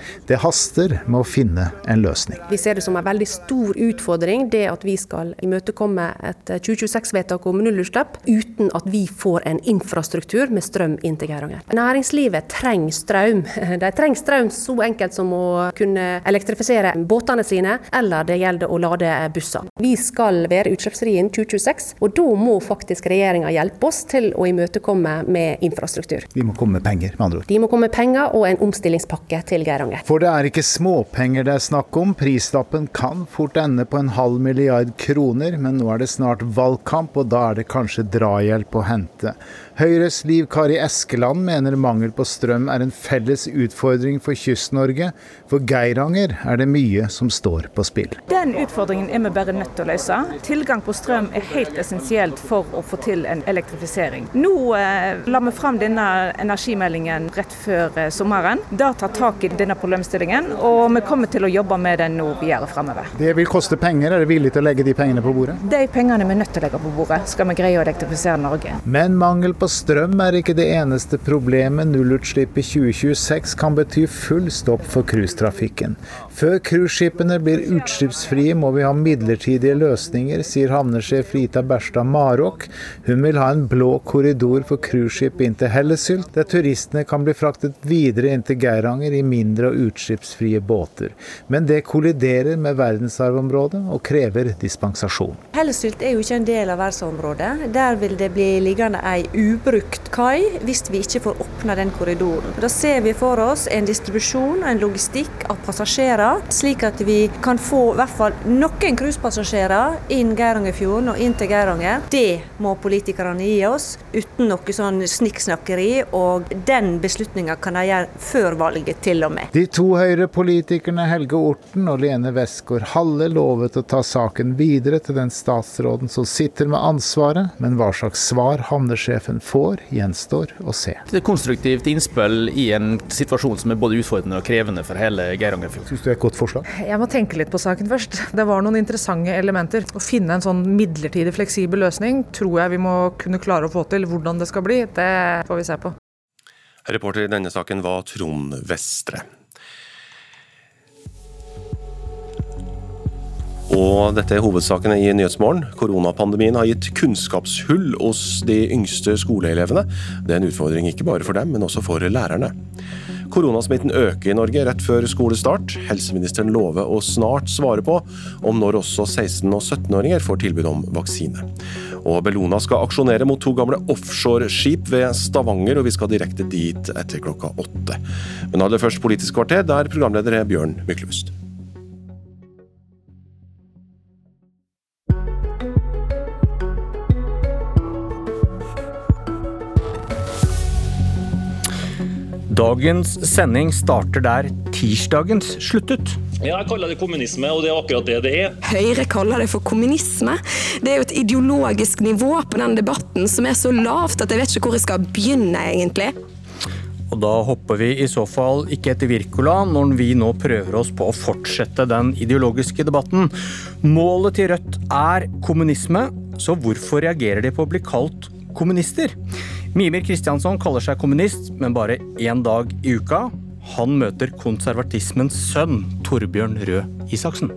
Det haster med å finne en løsning. Vi ser det som en veldig stor utfordring, det at vi skal imøtekomme et 2026-vedtak om nullutslipp, uten at vi får en infrastruktur med strøm inn til Geiranger. Næringslivet trenger strøm. De trenger strøm så enkelt som å kunne elektrifisere båtene sine, eller det gjelder å lade busser. Vi skal være utslippsfrie innen 2026, og da må faktisk regjeringen hjelpe oss til å imøtekomme med infrastruktur. De må komme med penger, med andre ord. De må komme med penger og en omstillingspakke til Geiranger. For det er ikke småpenger det er snakk om. Prislappen kan fort ende på 0,5 milliard kroner, men nå er det snart valgkamp, og da er det kanskje drahjelp å hente. Høyres Liv Kari Eskeland mener mangel på strøm er en felles utfordring for Kyst-Norge. For Geiranger er det mye som står på spill. Den utfordringen er vi bare nødt til å løse. Tilgang på strøm er helt essensielt for å få til en elektrifisering. Nå la vi fram denne energimeldingen rett før sommeren. Da tar tak i denne problemstillingen, og vi kommer til å jobbe med den nå videre fremover. Det vil koste penger. Er dere villige til å legge de pengene på bordet? De pengene vi er nødt til å legge på bordet, skal vi greie å elektrifisere Norge. Men mangel på strøm er ikke det eneste problemet. Nullutslipp i 2026 kan bety full stopp for cruisetrafikken. Før cruiseskipene blir utslippsfrie må vi ha midlertidige løsninger, sier havnesjef Rita Berstad Marok. Hun vil ha en blå korridor for cruiseskip inn til Hellesylt, der turistene kan bli fraktet videre inn til Geiranger i mindre og utslippsfrie båter. Men det kolliderer med verdensarvområdet og krever dispensasjon. Hellesylt er jo ikke en del av verdensarvområdet. Der vil det bli liggende ei ubrukt kai hvis vi ikke får åpna den korridoren. Da ser vi for oss en distribusjon, en logistikk av passasjerer, slik at vi kan få i hvert fall noen cruisepassasjerer inn Geirangerfjorden og inn til Geiranger. Det må politikerne gi oss, uten noe sånn snikksnakkeri, og den beslutningen kan de gjøre før valget til og med. De to Høyre-politikerne Helge Orten og Lene Westgård-Halle lovet å ta saken videre til den statsråden som sitter med ansvaret, men hva slags svar havnesjefen får, gjenstår å se. Det er et konstruktivt innspill i en situasjon som er både utfordrende og krevende for hele Geirangerfjorden. Synes du det er et godt forslag? Jeg må tenke litt på saken først. Det var noen interessante elementer. Å finne en sånn midlertidig fleksibel løsning tror jeg vi må kunne klare å få til. Hvordan det skal bli, det får vi se på. Reporter i denne saken var Trond Vestre. Og dette er hovedsakene i Nyhetsmorgen. Koronapandemien har gitt kunnskapshull hos de yngste skoleelevene. Det er en utfordring ikke bare for dem, men også for lærerne. Koronasmitten øker i Norge rett før skolestart. Helseministeren lover å snart svare på om når også 16- og 17-åringer får tilbud om vaksine. Og Bellona skal aksjonere mot 2 gamle offshore-skip ved Stavanger, og vi skal direkte dit etter klokka 8. Men aller først Politisk kvarter, der programleder er Bjørn Myklebust. Dagens sending starter der tirsdagens sluttet. Ja, jeg kaller det kommunisme, og det er akkurat det det er. Høyre kaller det for kommunisme. Det er jo et ideologisk nivå på den debatten som er så lavt at jeg vet ikke hvor jeg skal begynne egentlig. Og da hopper vi i så fall ikke etter Wirkola når vi nå prøver oss på å fortsette den ideologiske debatten. Målet til Rødt er kommunisme, så hvorfor reagerer de på å bli kalt kommunister? Mimir Kristiansson kaller seg kommunist, men bare 1 dag i uka. Han møter konservatismens sønn, Torbjørn Røe Isaksen.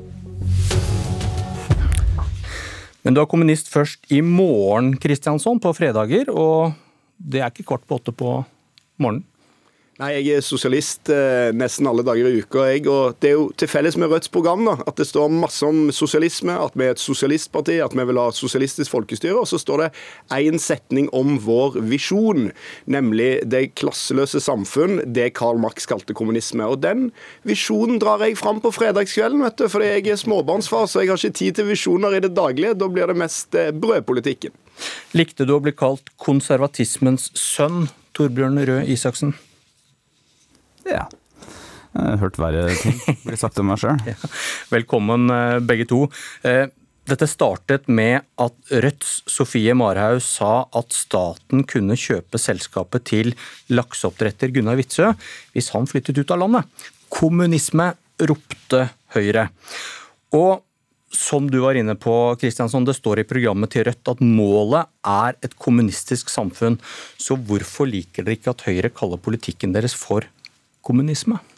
Men du er kommunist først i morgen, Kristiansson, på fredager, og det er ikke 7:15 på morgenen. Nei, jeg er sosialist nesten alle dager i uka, og det er jo til felles med Rødts program da, at det står masse om sosialisme, at vi er et sosialistparti, at vi vil ha sosialistisk folkestyre, og så står det en setning om vår visjon, nemlig det klasseløse samfunn, det Karl Marx kalte kommunisme. Og den visjonen drar jeg fram på fredagskvelden, vet du, fordi jeg er småbarnsfar, så jeg har ikke tid til visjoner i det daglige, da blir det mest brødpolitikken. Likte du å bli kalt konservatismens sønn, Torbjørn Røe Isaksen? Ja, jeg har hørt verre ting bli sagt om meg selv. Ja. Velkommen begge to. Dette startet med at Rødts Sofie Marhaug sa at staten kunne kjøpe selskapet til lakseoppdretter Gunnar Witzøe hvis han flyttet ut av landet. Kommunisme, ropte Høyre. Og som du var inne på, Kristiansson, det står i programmet til Rødt at målet er et kommunistisk samfunn. Så hvorfor liker dere ikke at Høyre kaller politikken deres for kommunisme?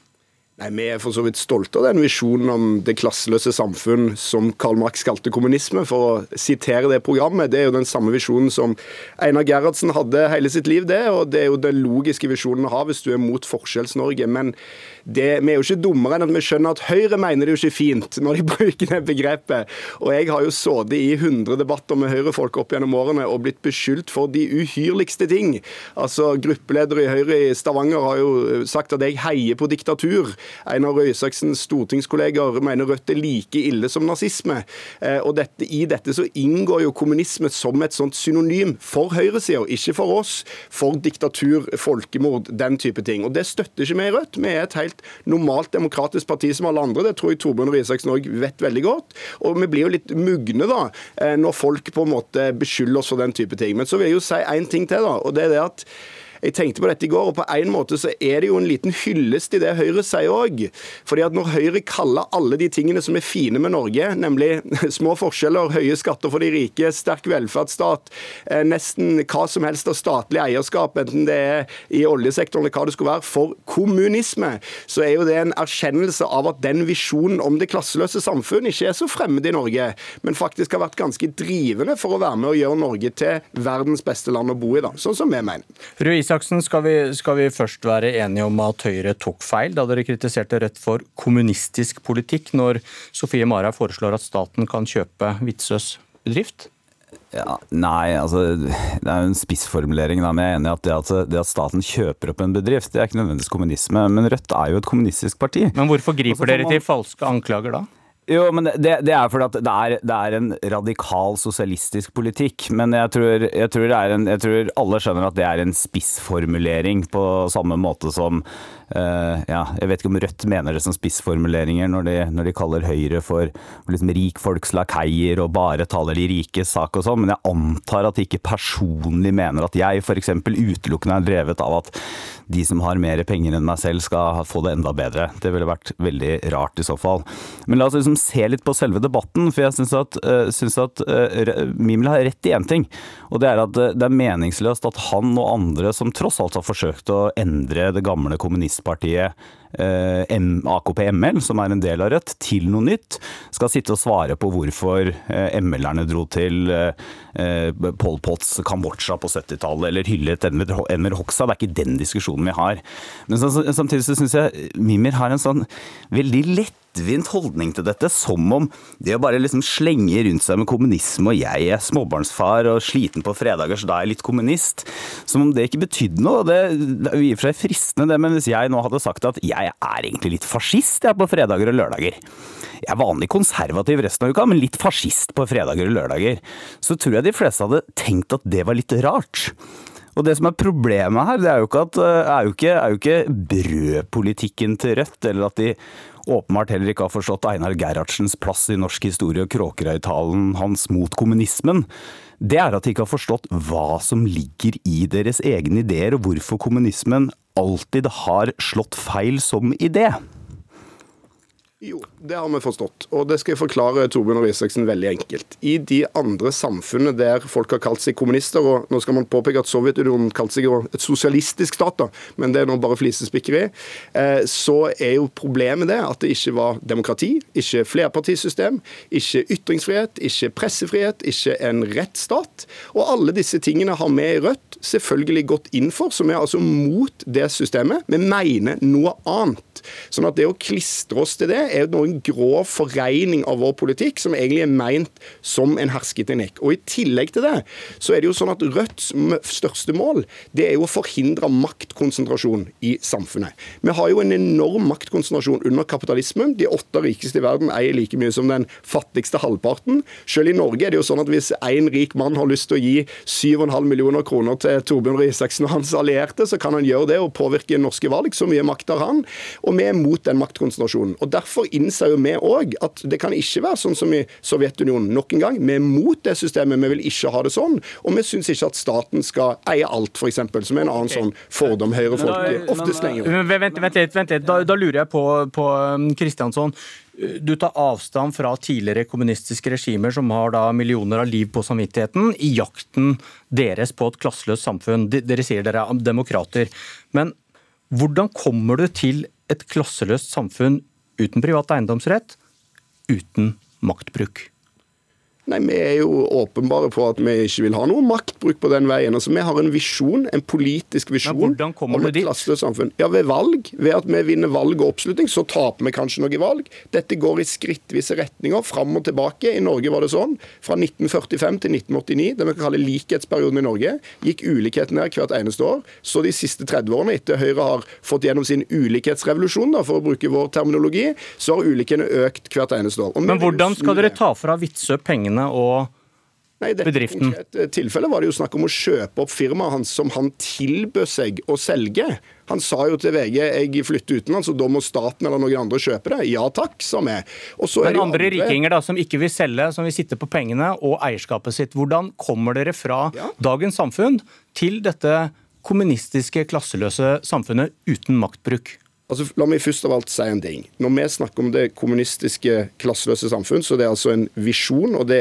Nei, vi for så vidt stolte av den visjonen om det klasseløse samfunn som Karl Marx kalte kommunisme, for å sitere det programmet. Det er jo den samme visjonen som Einar Gerhardsen hadde hele sitt liv, og det er jo den logiske visjonen å ha hvis du er mot Forskjells-Norge. Men vi er jo ikke dummere enn at vi skjønner at Høyre mener det jo ikke fint når de bruker det begrepet. Og jeg har jo sittet i 100 debatter med Høyre-folk opp gjennom årene og blitt beskyldt for de uhyrligste ting. Altså, gruppeleder i Høyre i Stavanger har jo sagt at jeg heier på diktatur. Einar Røe Isaksens stortingskolleger mener Rødt er like ille som nazisme. Og i dette så inngår jo kommunisme som et sånt synonym for høyresiden, ikke for oss, for diktatur, folkemord, den type ting. Og det støtter ikke vi i Rødt. Vi er et helt normalt demokratisk parti som alle andre. Det tror jeg Torbjørn Røe Isaksen også vet veldig godt. Og vi blir jo litt mugne da, når folk på en måte beskylder oss for den type ting. Men så vil jeg jo si en ting til da, og det er det at jeg tenkte på dette i går, og på en måte så er det jo en liten hyllest i det Høyre sier også. Fordi at når Høyre kaller alle de tingene som er fine med Norge, nemlig små forskjeller, høye skatter for de rike, sterk velferdsstat, nesten hva som helst av statlig eierskap, enten det er i oljesektoren eller hva det skulle være, for kommunisme, så er jo det en erkjennelse av at den visjonen om det klasseløse samfunn ikke er så fremmed i Norge, men faktisk har vært ganske drivende for å være med å gjøre Norge til verdens beste land å bo i, da, sånn som vi mener. Røe Isaksen, skal vi først være enige om at Høyre tok feil da dere kritiserte Rødt for kommunistisk politikk når Sofie Marhaug foreslår at staten kan kjøpe Vitsøs bedrift? Ja, nei, altså det er jo en spissformulering da, men jeg er enig i at det at staten kjøper opp en bedrift, det er ikke nødvendigvis kommunisme, men Rødt er jo et kommunistisk parti. Men hvorfor griper dere til falske anklager da? Jo, men det er fordi at det er en radikal sosialistisk politikk, men jeg tror alle skjønner at det er en spissformulering på samme måte som jeg vet ikke om Rødt mener det som spissformuleringer når de kaller Høyre for liksom rikfolks lakeier og bare taler de rikes sak og sånn, men jeg antar at de ikke personlig mener at jeg for eksempel utelukkende er drevet av at de som har mer penger enn meg selv skal få det enda bedre. Det ville vært veldig rart i så fall. Men la oss liksom se litt på selve debatten, for jeg synes at Mimel har rett i en ting, og det er at det er meningsløst at han og andre som tross alt har forsøkt å endre det gamle kommunistpartiet AKP-ML, som er en del av Rødt, til noe nytt, skal sitte og svare på hvorfor ML-erne dro til Pol Pots Kambodsja på 70-tallet, eller hyllet Enver Hoxha. Det er ikke den diskusjonen vi har. Men samtidig så synes jeg Mimir har en sånn veldig lettvint holdning til dette, som om det å bare liksom slenge rundt seg med kommunisme, og jeg er småbarnsfar og sliten på fredager, så da er jeg litt kommunist, som om det ikke betydde noe. Det er jo i og for seg fristende det, men hvis jeg nå hadde sagt at jeg er egentlig litt fascist på fredager og lørdager. Jeg er vanlig konservativ resten av uka, men litt fascist på fredager og lørdager. Så tror jeg de fleste hadde tenkt at det var litt rart. Og det som er problemet her, det er jo ikke brødpolitikken til Rødt, eller at de åpenbart heller ikke har forstått Einar Gerhardsens plass i norsk historie og Kråkerøy-talen hans mot kommunismen. Det er at de ikke har forstått hva som ligger i deres egne ideer, og hvorfor kommunismen alltid har slått feil som idé. Jo, det har vi forstått, og det skal jeg forklare Torbjørn Røe Isaksen veldig enkelt. I de andre samfunnene der folk har kalt seg kommunister, og nå skal man påpeke at Sovjetunionen kalte seg et sosialistisk stat, da, men det er nå bare flisespikkeri, så er jo problemet det at det ikke var demokrati, ikke flerpartisystem, ikke ytringsfrihet, ikke pressefrihet, ikke en rettsstat, og alle disse tingene har vi i Rødt selvfølgelig gått inn for, som er altså mot det systemet. Vi mener noe annet. Sånn at det å klistre oss til det er jo noen grov forregning av vår politikk som egentlig er meint som en hersketeknikk. Og i tillegg til det, så er det jo sånn at Rødts største mål, det er jo å forhindre maktkonsentrasjon i samfunnet. Vi har jo en enorm maktkonsentrasjon under kapitalismen. De 8 rikeste i verden eier like mye som den fattigste halvparten. Selv i Norge er det jo sånn at hvis en rik mann har lyst til å gi 7,5 millioner kroner til Torbjørn Røe Isaksen og hans allierte, så kan han gjøre det og påvirke norske valg. Så mye makt har han. Og vi er mot den maktkonsentrasjonen. Og derfor innser jo vi også at det kan ikke være sånn som i Sovjetunionen nok en gang. Vi er mot det systemet, vi vil ikke ha det sånn. Og vi synes ikke at staten skal eie alt, for eksempel, som er en annen sånn fordom høyrefolk ofte slenger. Vent litt. Da lurer jeg på Kristiansson. Du tar avstand fra tidligere kommunistiske regimer som har da millioner av liv på samvittigheten i jakten deres på et klasseløst samfunn. Dere sier dere er demokrater. Men hvordan kommer du til et klasseløst samfunn uten privat eiendomsrett, uten maktbruk? Nei, vi jo åpenbare på at vi ikke vil ha noe maktbruk på den veien. Altså, vi har en visjon, en politisk visjon om et klasseløst samfunn. Ja, ved valg. Ved at vi vinner valg og oppslutning, så taper vi kanskje noe i valg. Dette går i skrittvise retninger, fram og tilbake. I Norge var det sånn. Fra 1945 til 1989, det vi kan kalle likhetsperioden i Norge, gikk ulikheten ned hvert eneste år. Så de siste 30 årene, etter Høyre har fått gjennom sin ulikhetsrevolusjon, da, for å bruke vår terminologi, så har ulikhetene økt hvert eneste år. Men hvordan skal dere ta fra Witzøe pengene og bedriften? I dette tilfellet var det jo snakk om å kjøpe opp firmaet hans som han tilbød seg å selge. Han sa jo til VG jeg flytter utenlands, og da må staten eller noen andre kjøpe det. Ja takk, sa vi. Men andre rikinger da, som ikke vil selge, som vil sitte på pengene og eierskapet sitt, hvordan kommer dere fra dagens samfunn til dette kommunistiske, klasseløse samfunnet uten maktbruk? Altså, la meg først av alt si en ting. Når vi snakker om det kommunistiske klasseløse samfunn, så det altså en visjon, og det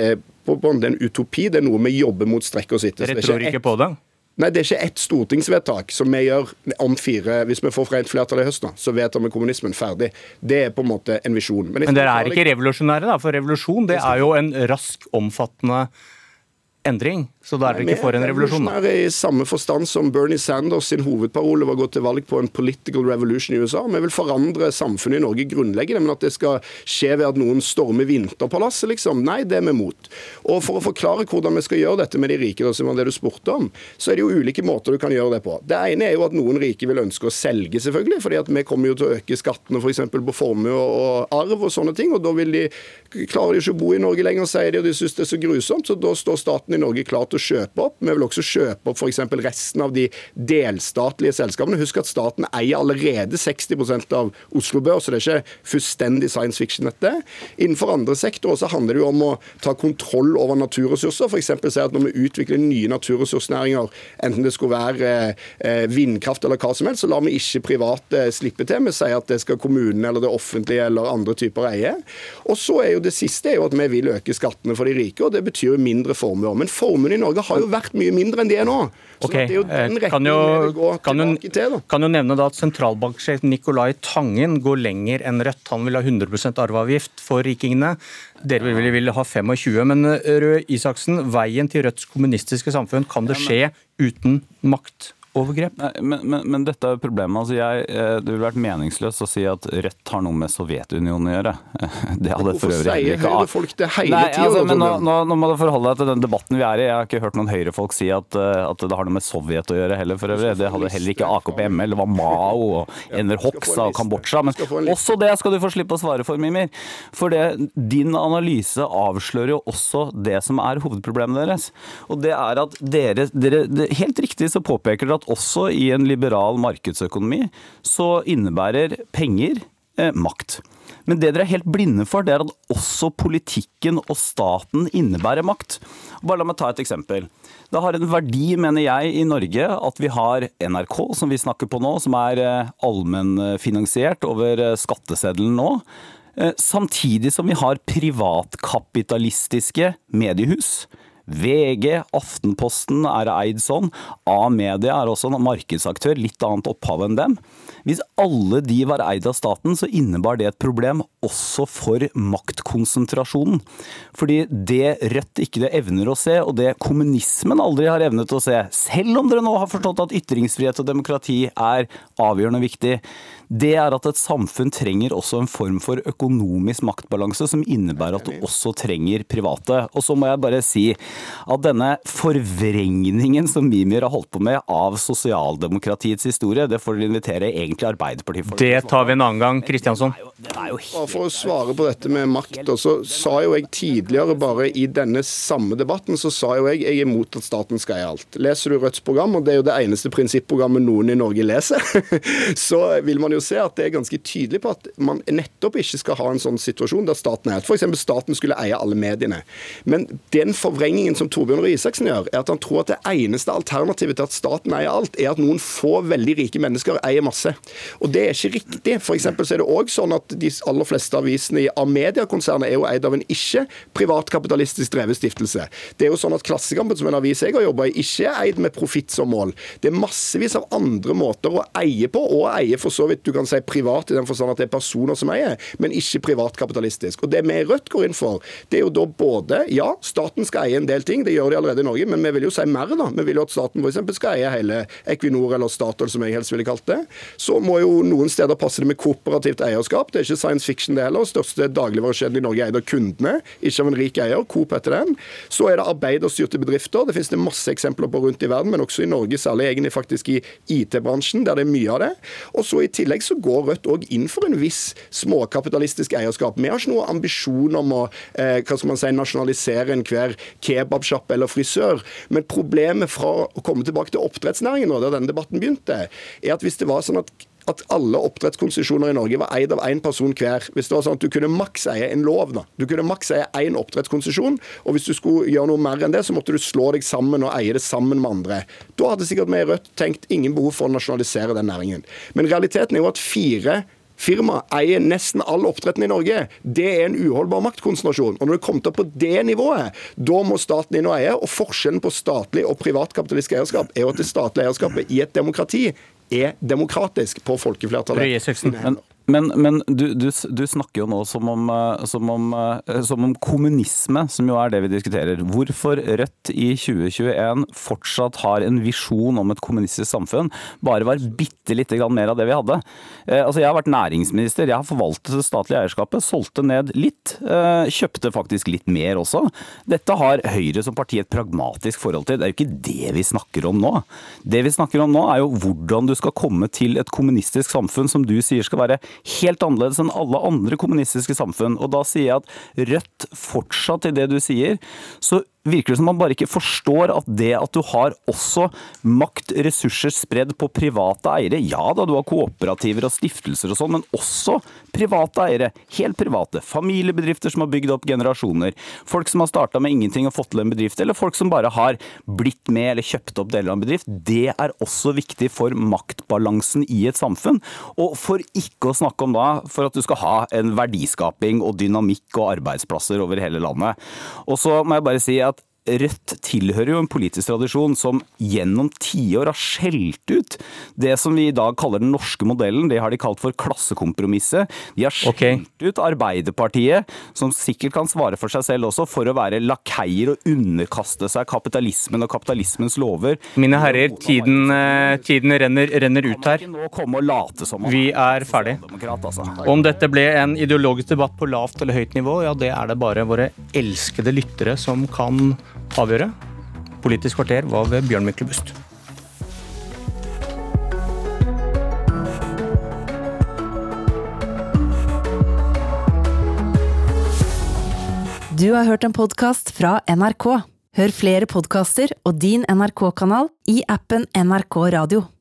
en utopi, det noe vi jobber mot strekk og sitte. Dere tror ikke på det? Nei, det ikke ett stortingsvedtak som vi gjør om 4, hvis vi får rent flertall i høst, så vedtar vi kommunismen ferdig. Det på en måte en visjon. Men dere ikke revolusjonære da, for revolusjon det jo en rask, omfattende endring, så da det ikke for en revolusjon. Vi er i samme forstand som Bernie Sanders sin hovedparole var gått til valg på en political revolution i USA. Vi vil forandre samfunnet i Norge grunnleggende, men at det skal skje ved at noen stormer vinterpalasset, liksom. Nei, det vi imot. Og for å forklare hvordan vi skal gjøre dette med de rike, da, som var det du spurte om, så det jo ulike måter du kan gjøre det på. Det ene jo at noen rike vil ønske å selge, selvfølgelig, fordi at vi kommer jo til å øke skattene for eksempel på formue og arv og sånne ting, og da klarer de ikke å bo i Norge lenger, sier de, og de synes det så grusomt, så da står staten i Norge klar til å kjøpe opp. Vi vil også kjøpe opp for eksempel resten av de delstatlige selskapene. Husk at staten eier allerede 60% av Oslo Børs, så det ikke fullstendig science fiction dette. Innenfor andre sektorer så handler det jo om å ta kontroll over naturressurser. For eksempel si at når vi utvikler nye naturressursnæringer, enten det skulle være vindkraft eller hva som helst, så lar vi ikke private slippe til. Vi sier at det skal kommunen eller det offentlige eller andre typer eie. Og så jo det siste at vi vil øke skattene for de rike, og det betyr jo mindre formuer. Men formuen i Norge har jo vært mye mindre enn det nå. Så det jo den retningen vi vil gå tilbake til. Kan jo nevne da at sentralbanksjef Nicolai Tangen går lenger enn Rødt. Han vil ha 100% arveavgift for rikingene. Dere vil ha 25. Men Røe Isaksen, veien til Rødts kommunistiske samfunn, kan det skje uten makt? Overgrep? Nei, men dette problemet. Altså det ville vært meningsløst å si at Rødt har noe med Sovjetunionen å gjøre. Det hadde for øvrig heller ikke. Hvorfor sier folk det hele tiden? Nå må du forholde deg til den debatten vi i. Jeg har ikke hørt noen høyrefolk si at det har noe med Sovjet å gjøre heller for øvrig. Det hadde heller ikke AKP-ML, det var Mao og Enver Hoxha og Kambodsja. Men også det skal du få slippe å svare for, Mimir. For din analyse avslører jo også det som hovedproblemet deres. Og det at dere helt riktig så påpeker dere at også i en liberal markedsøkonomi så innebærer penger makt. Men det dere helt blinde for, det at også politikken og staten innebærer makt. Bare la meg ta et eksempel. Det har en verdi, mener jeg, i Norge at vi har NRK, som vi snakker på nå, som allmennfinansiert over skatteseddelen nå. Samtidig som vi har privatkapitalistiske mediehus. VG, Aftenposten eid sånn. A-media også en markedsaktør, litt annet opphav enn dem. Hvis alle de var eid av staten, så innebar det et problem også for maktkonsentrasjonen. Fordi det Rødt ikke evner å se, og det kommunismen aldri har evnet å se, selv om dere nå har forstått at ytringsfrihet og demokrati avgjørende viktig, det at et samfunn trenger også en form for økonomisk maktbalanse som innebærer at du også trenger private. Og så må jeg bare si at denne forvrengningen som Mimir har holdt på med av sosialdemokratiets historie, det får dere invitere egentlig Arbeiderpartiet for. Det tar vi en annen gang, Kristiansson. For å svare på dette med makt, så sa jo jeg tidligere bare i denne samme debatten, så sa jo jeg er imot at staten skal eie alt. Leser du Rødts program, og det jo det eneste prinsipprogrammet noen i Norge leser, så vil man jo se at det ganske tydelig på at man nettopp ikke skal ha en sånn situasjon der staten for eksempel staten skulle eie alle mediene. Men den forvrengingen som Torbjørn Røe Isaksen gjør, at han tror at det eneste alternativet til at staten eier alt, at noen få veldig rike mennesker eier masse. Og det ikke riktig. For eksempel så det også sånn at de aller fleste avisene av mediekonsernet jo eid av en ikke privatkapitalistisk drevet stiftelse. Det jo sånn at Klassekampen, som en avis jeg har jobbet i, ikke eid med profitt som mål. Det massevis av andre måter å eie på, og eie for så vidt. du kan si privat i den forstand at det personer som eier, men ikke privatkapitalistisk. Og det vi i Rødt går inn for, det jo da både, ja, staten skal eie en del ting, det gjør de allerede i Norge, men vi vil jo si mer da. Vi vil jo at staten for eksempel skal eie hele Equinor eller Statoil, som jeg helst ville kalt det. Så må jo noen steder passe det med kooperativt eierskap. Det ikke science fiction det heller. Største dagligvarekjeden i Norge eier kundene, ikke av en rik eier. Coop heter den. Så det arbeiderstyrte bedrifter. Det finnes det masse eksempler på rundt i verden, men også i Norge, særlig egentlig faktisk i IT-bransjen, der det mye av det. Og så i tillegg så går Rødt også inn for en viss småkapitalistisk eierskap. Vi har ikke noe ambisjon om å hva skal man si, nasjonalisere enhver kebabsjapp eller frisør. Men problemet fra å komme tilbake til oppdrettsnæringen, da denne debatten begynte, at hvis det var sånn at alle oppdrettskonsesjoner i Norge var eid av en person hver. Hvis det var sånn at du kunne maks eie en lov, da. Du kunne maks eie en oppdrettskonsesjon, og hvis du skulle gjøre noe mer enn det, så måtte du slå deg sammen og eie det sammen med andre. Da hadde sikkert vi i Rødt tenkt ingen behov for å nasjonalisere den næringen. Men realiteten er jo at 4 firma eier nesten all oppdretten i Norge. Det en uholdbar maktkonsentrasjon. Og når det kommer til på det nivået, da må staten inn og eie, og forskjellen på statlig og privatkapitalistisk eierskap er jo at det statlige eierskapet i et demokrati er demokratisk på folkeflertallet. Men du snakker jo nå som om kommunisme, som jo er det vi diskuterer. Hvorfor Rødt i 2021 fortsatt har en visjon om et kommunistisk samfunn, bare var bitte litt mer av det vi hadde. Altså, jeg har vært næringsminister, jeg har forvaltet det statlige eierskapet, solgte ned litt, kjøpte faktisk litt mer også. Dette har Høyre som parti et pragmatisk forhold til. Det er jo ikke det vi snakker om nå. Det vi snakker om nå er jo hvordan du skal komme til et kommunistisk samfunn som du sier skal være helt annerledes enn alle andre kommunistiske samfunn. Og da sier jeg at Rødt fortsatt i det du sier, så virker det som man bare ikke forstår at det at du har også makt, ressurser spredd på private eiere, ja da du har kooperativer og stiftelser og sånn, men også private eiere, helt private, familiebedrifter som har bygd opp generasjoner, folk som har startet med ingenting og fått til en bedrift, eller folk som bare har blitt med eller kjøpt opp deler av en bedrift, det er også viktig for maktbalansen i et samfunn, og for ikke å snakke om da, for at du skal ha en verdiskaping og dynamikk og arbeidsplasser over hele landet. Og så må jeg bare si at Rødt tilhører jo en politisk tradisjon som gjennom 10 år har skjelt ut det som vi i dag kaller den norske modellen. Det har de kalt for klassekompromisset. De har skjelt ut Arbeiderpartiet, som sikkert kan svare for seg selv også, for å være lakeier og underkaste seg kapitalismen og kapitalismens lover. Mine herrer, tiden renner ut her. Vi er ferdig. Om dette ble en ideologisk debatt på lavt eller høyt nivå, ja, det er det bare våre elskede lyttere som kan avgjøre. Politisk kvarter var ved Bjørn Myklebust. Du har hørt en podcast fra NRK. Hør flere podcaster og din NRK-kanal i appen NRK Radio.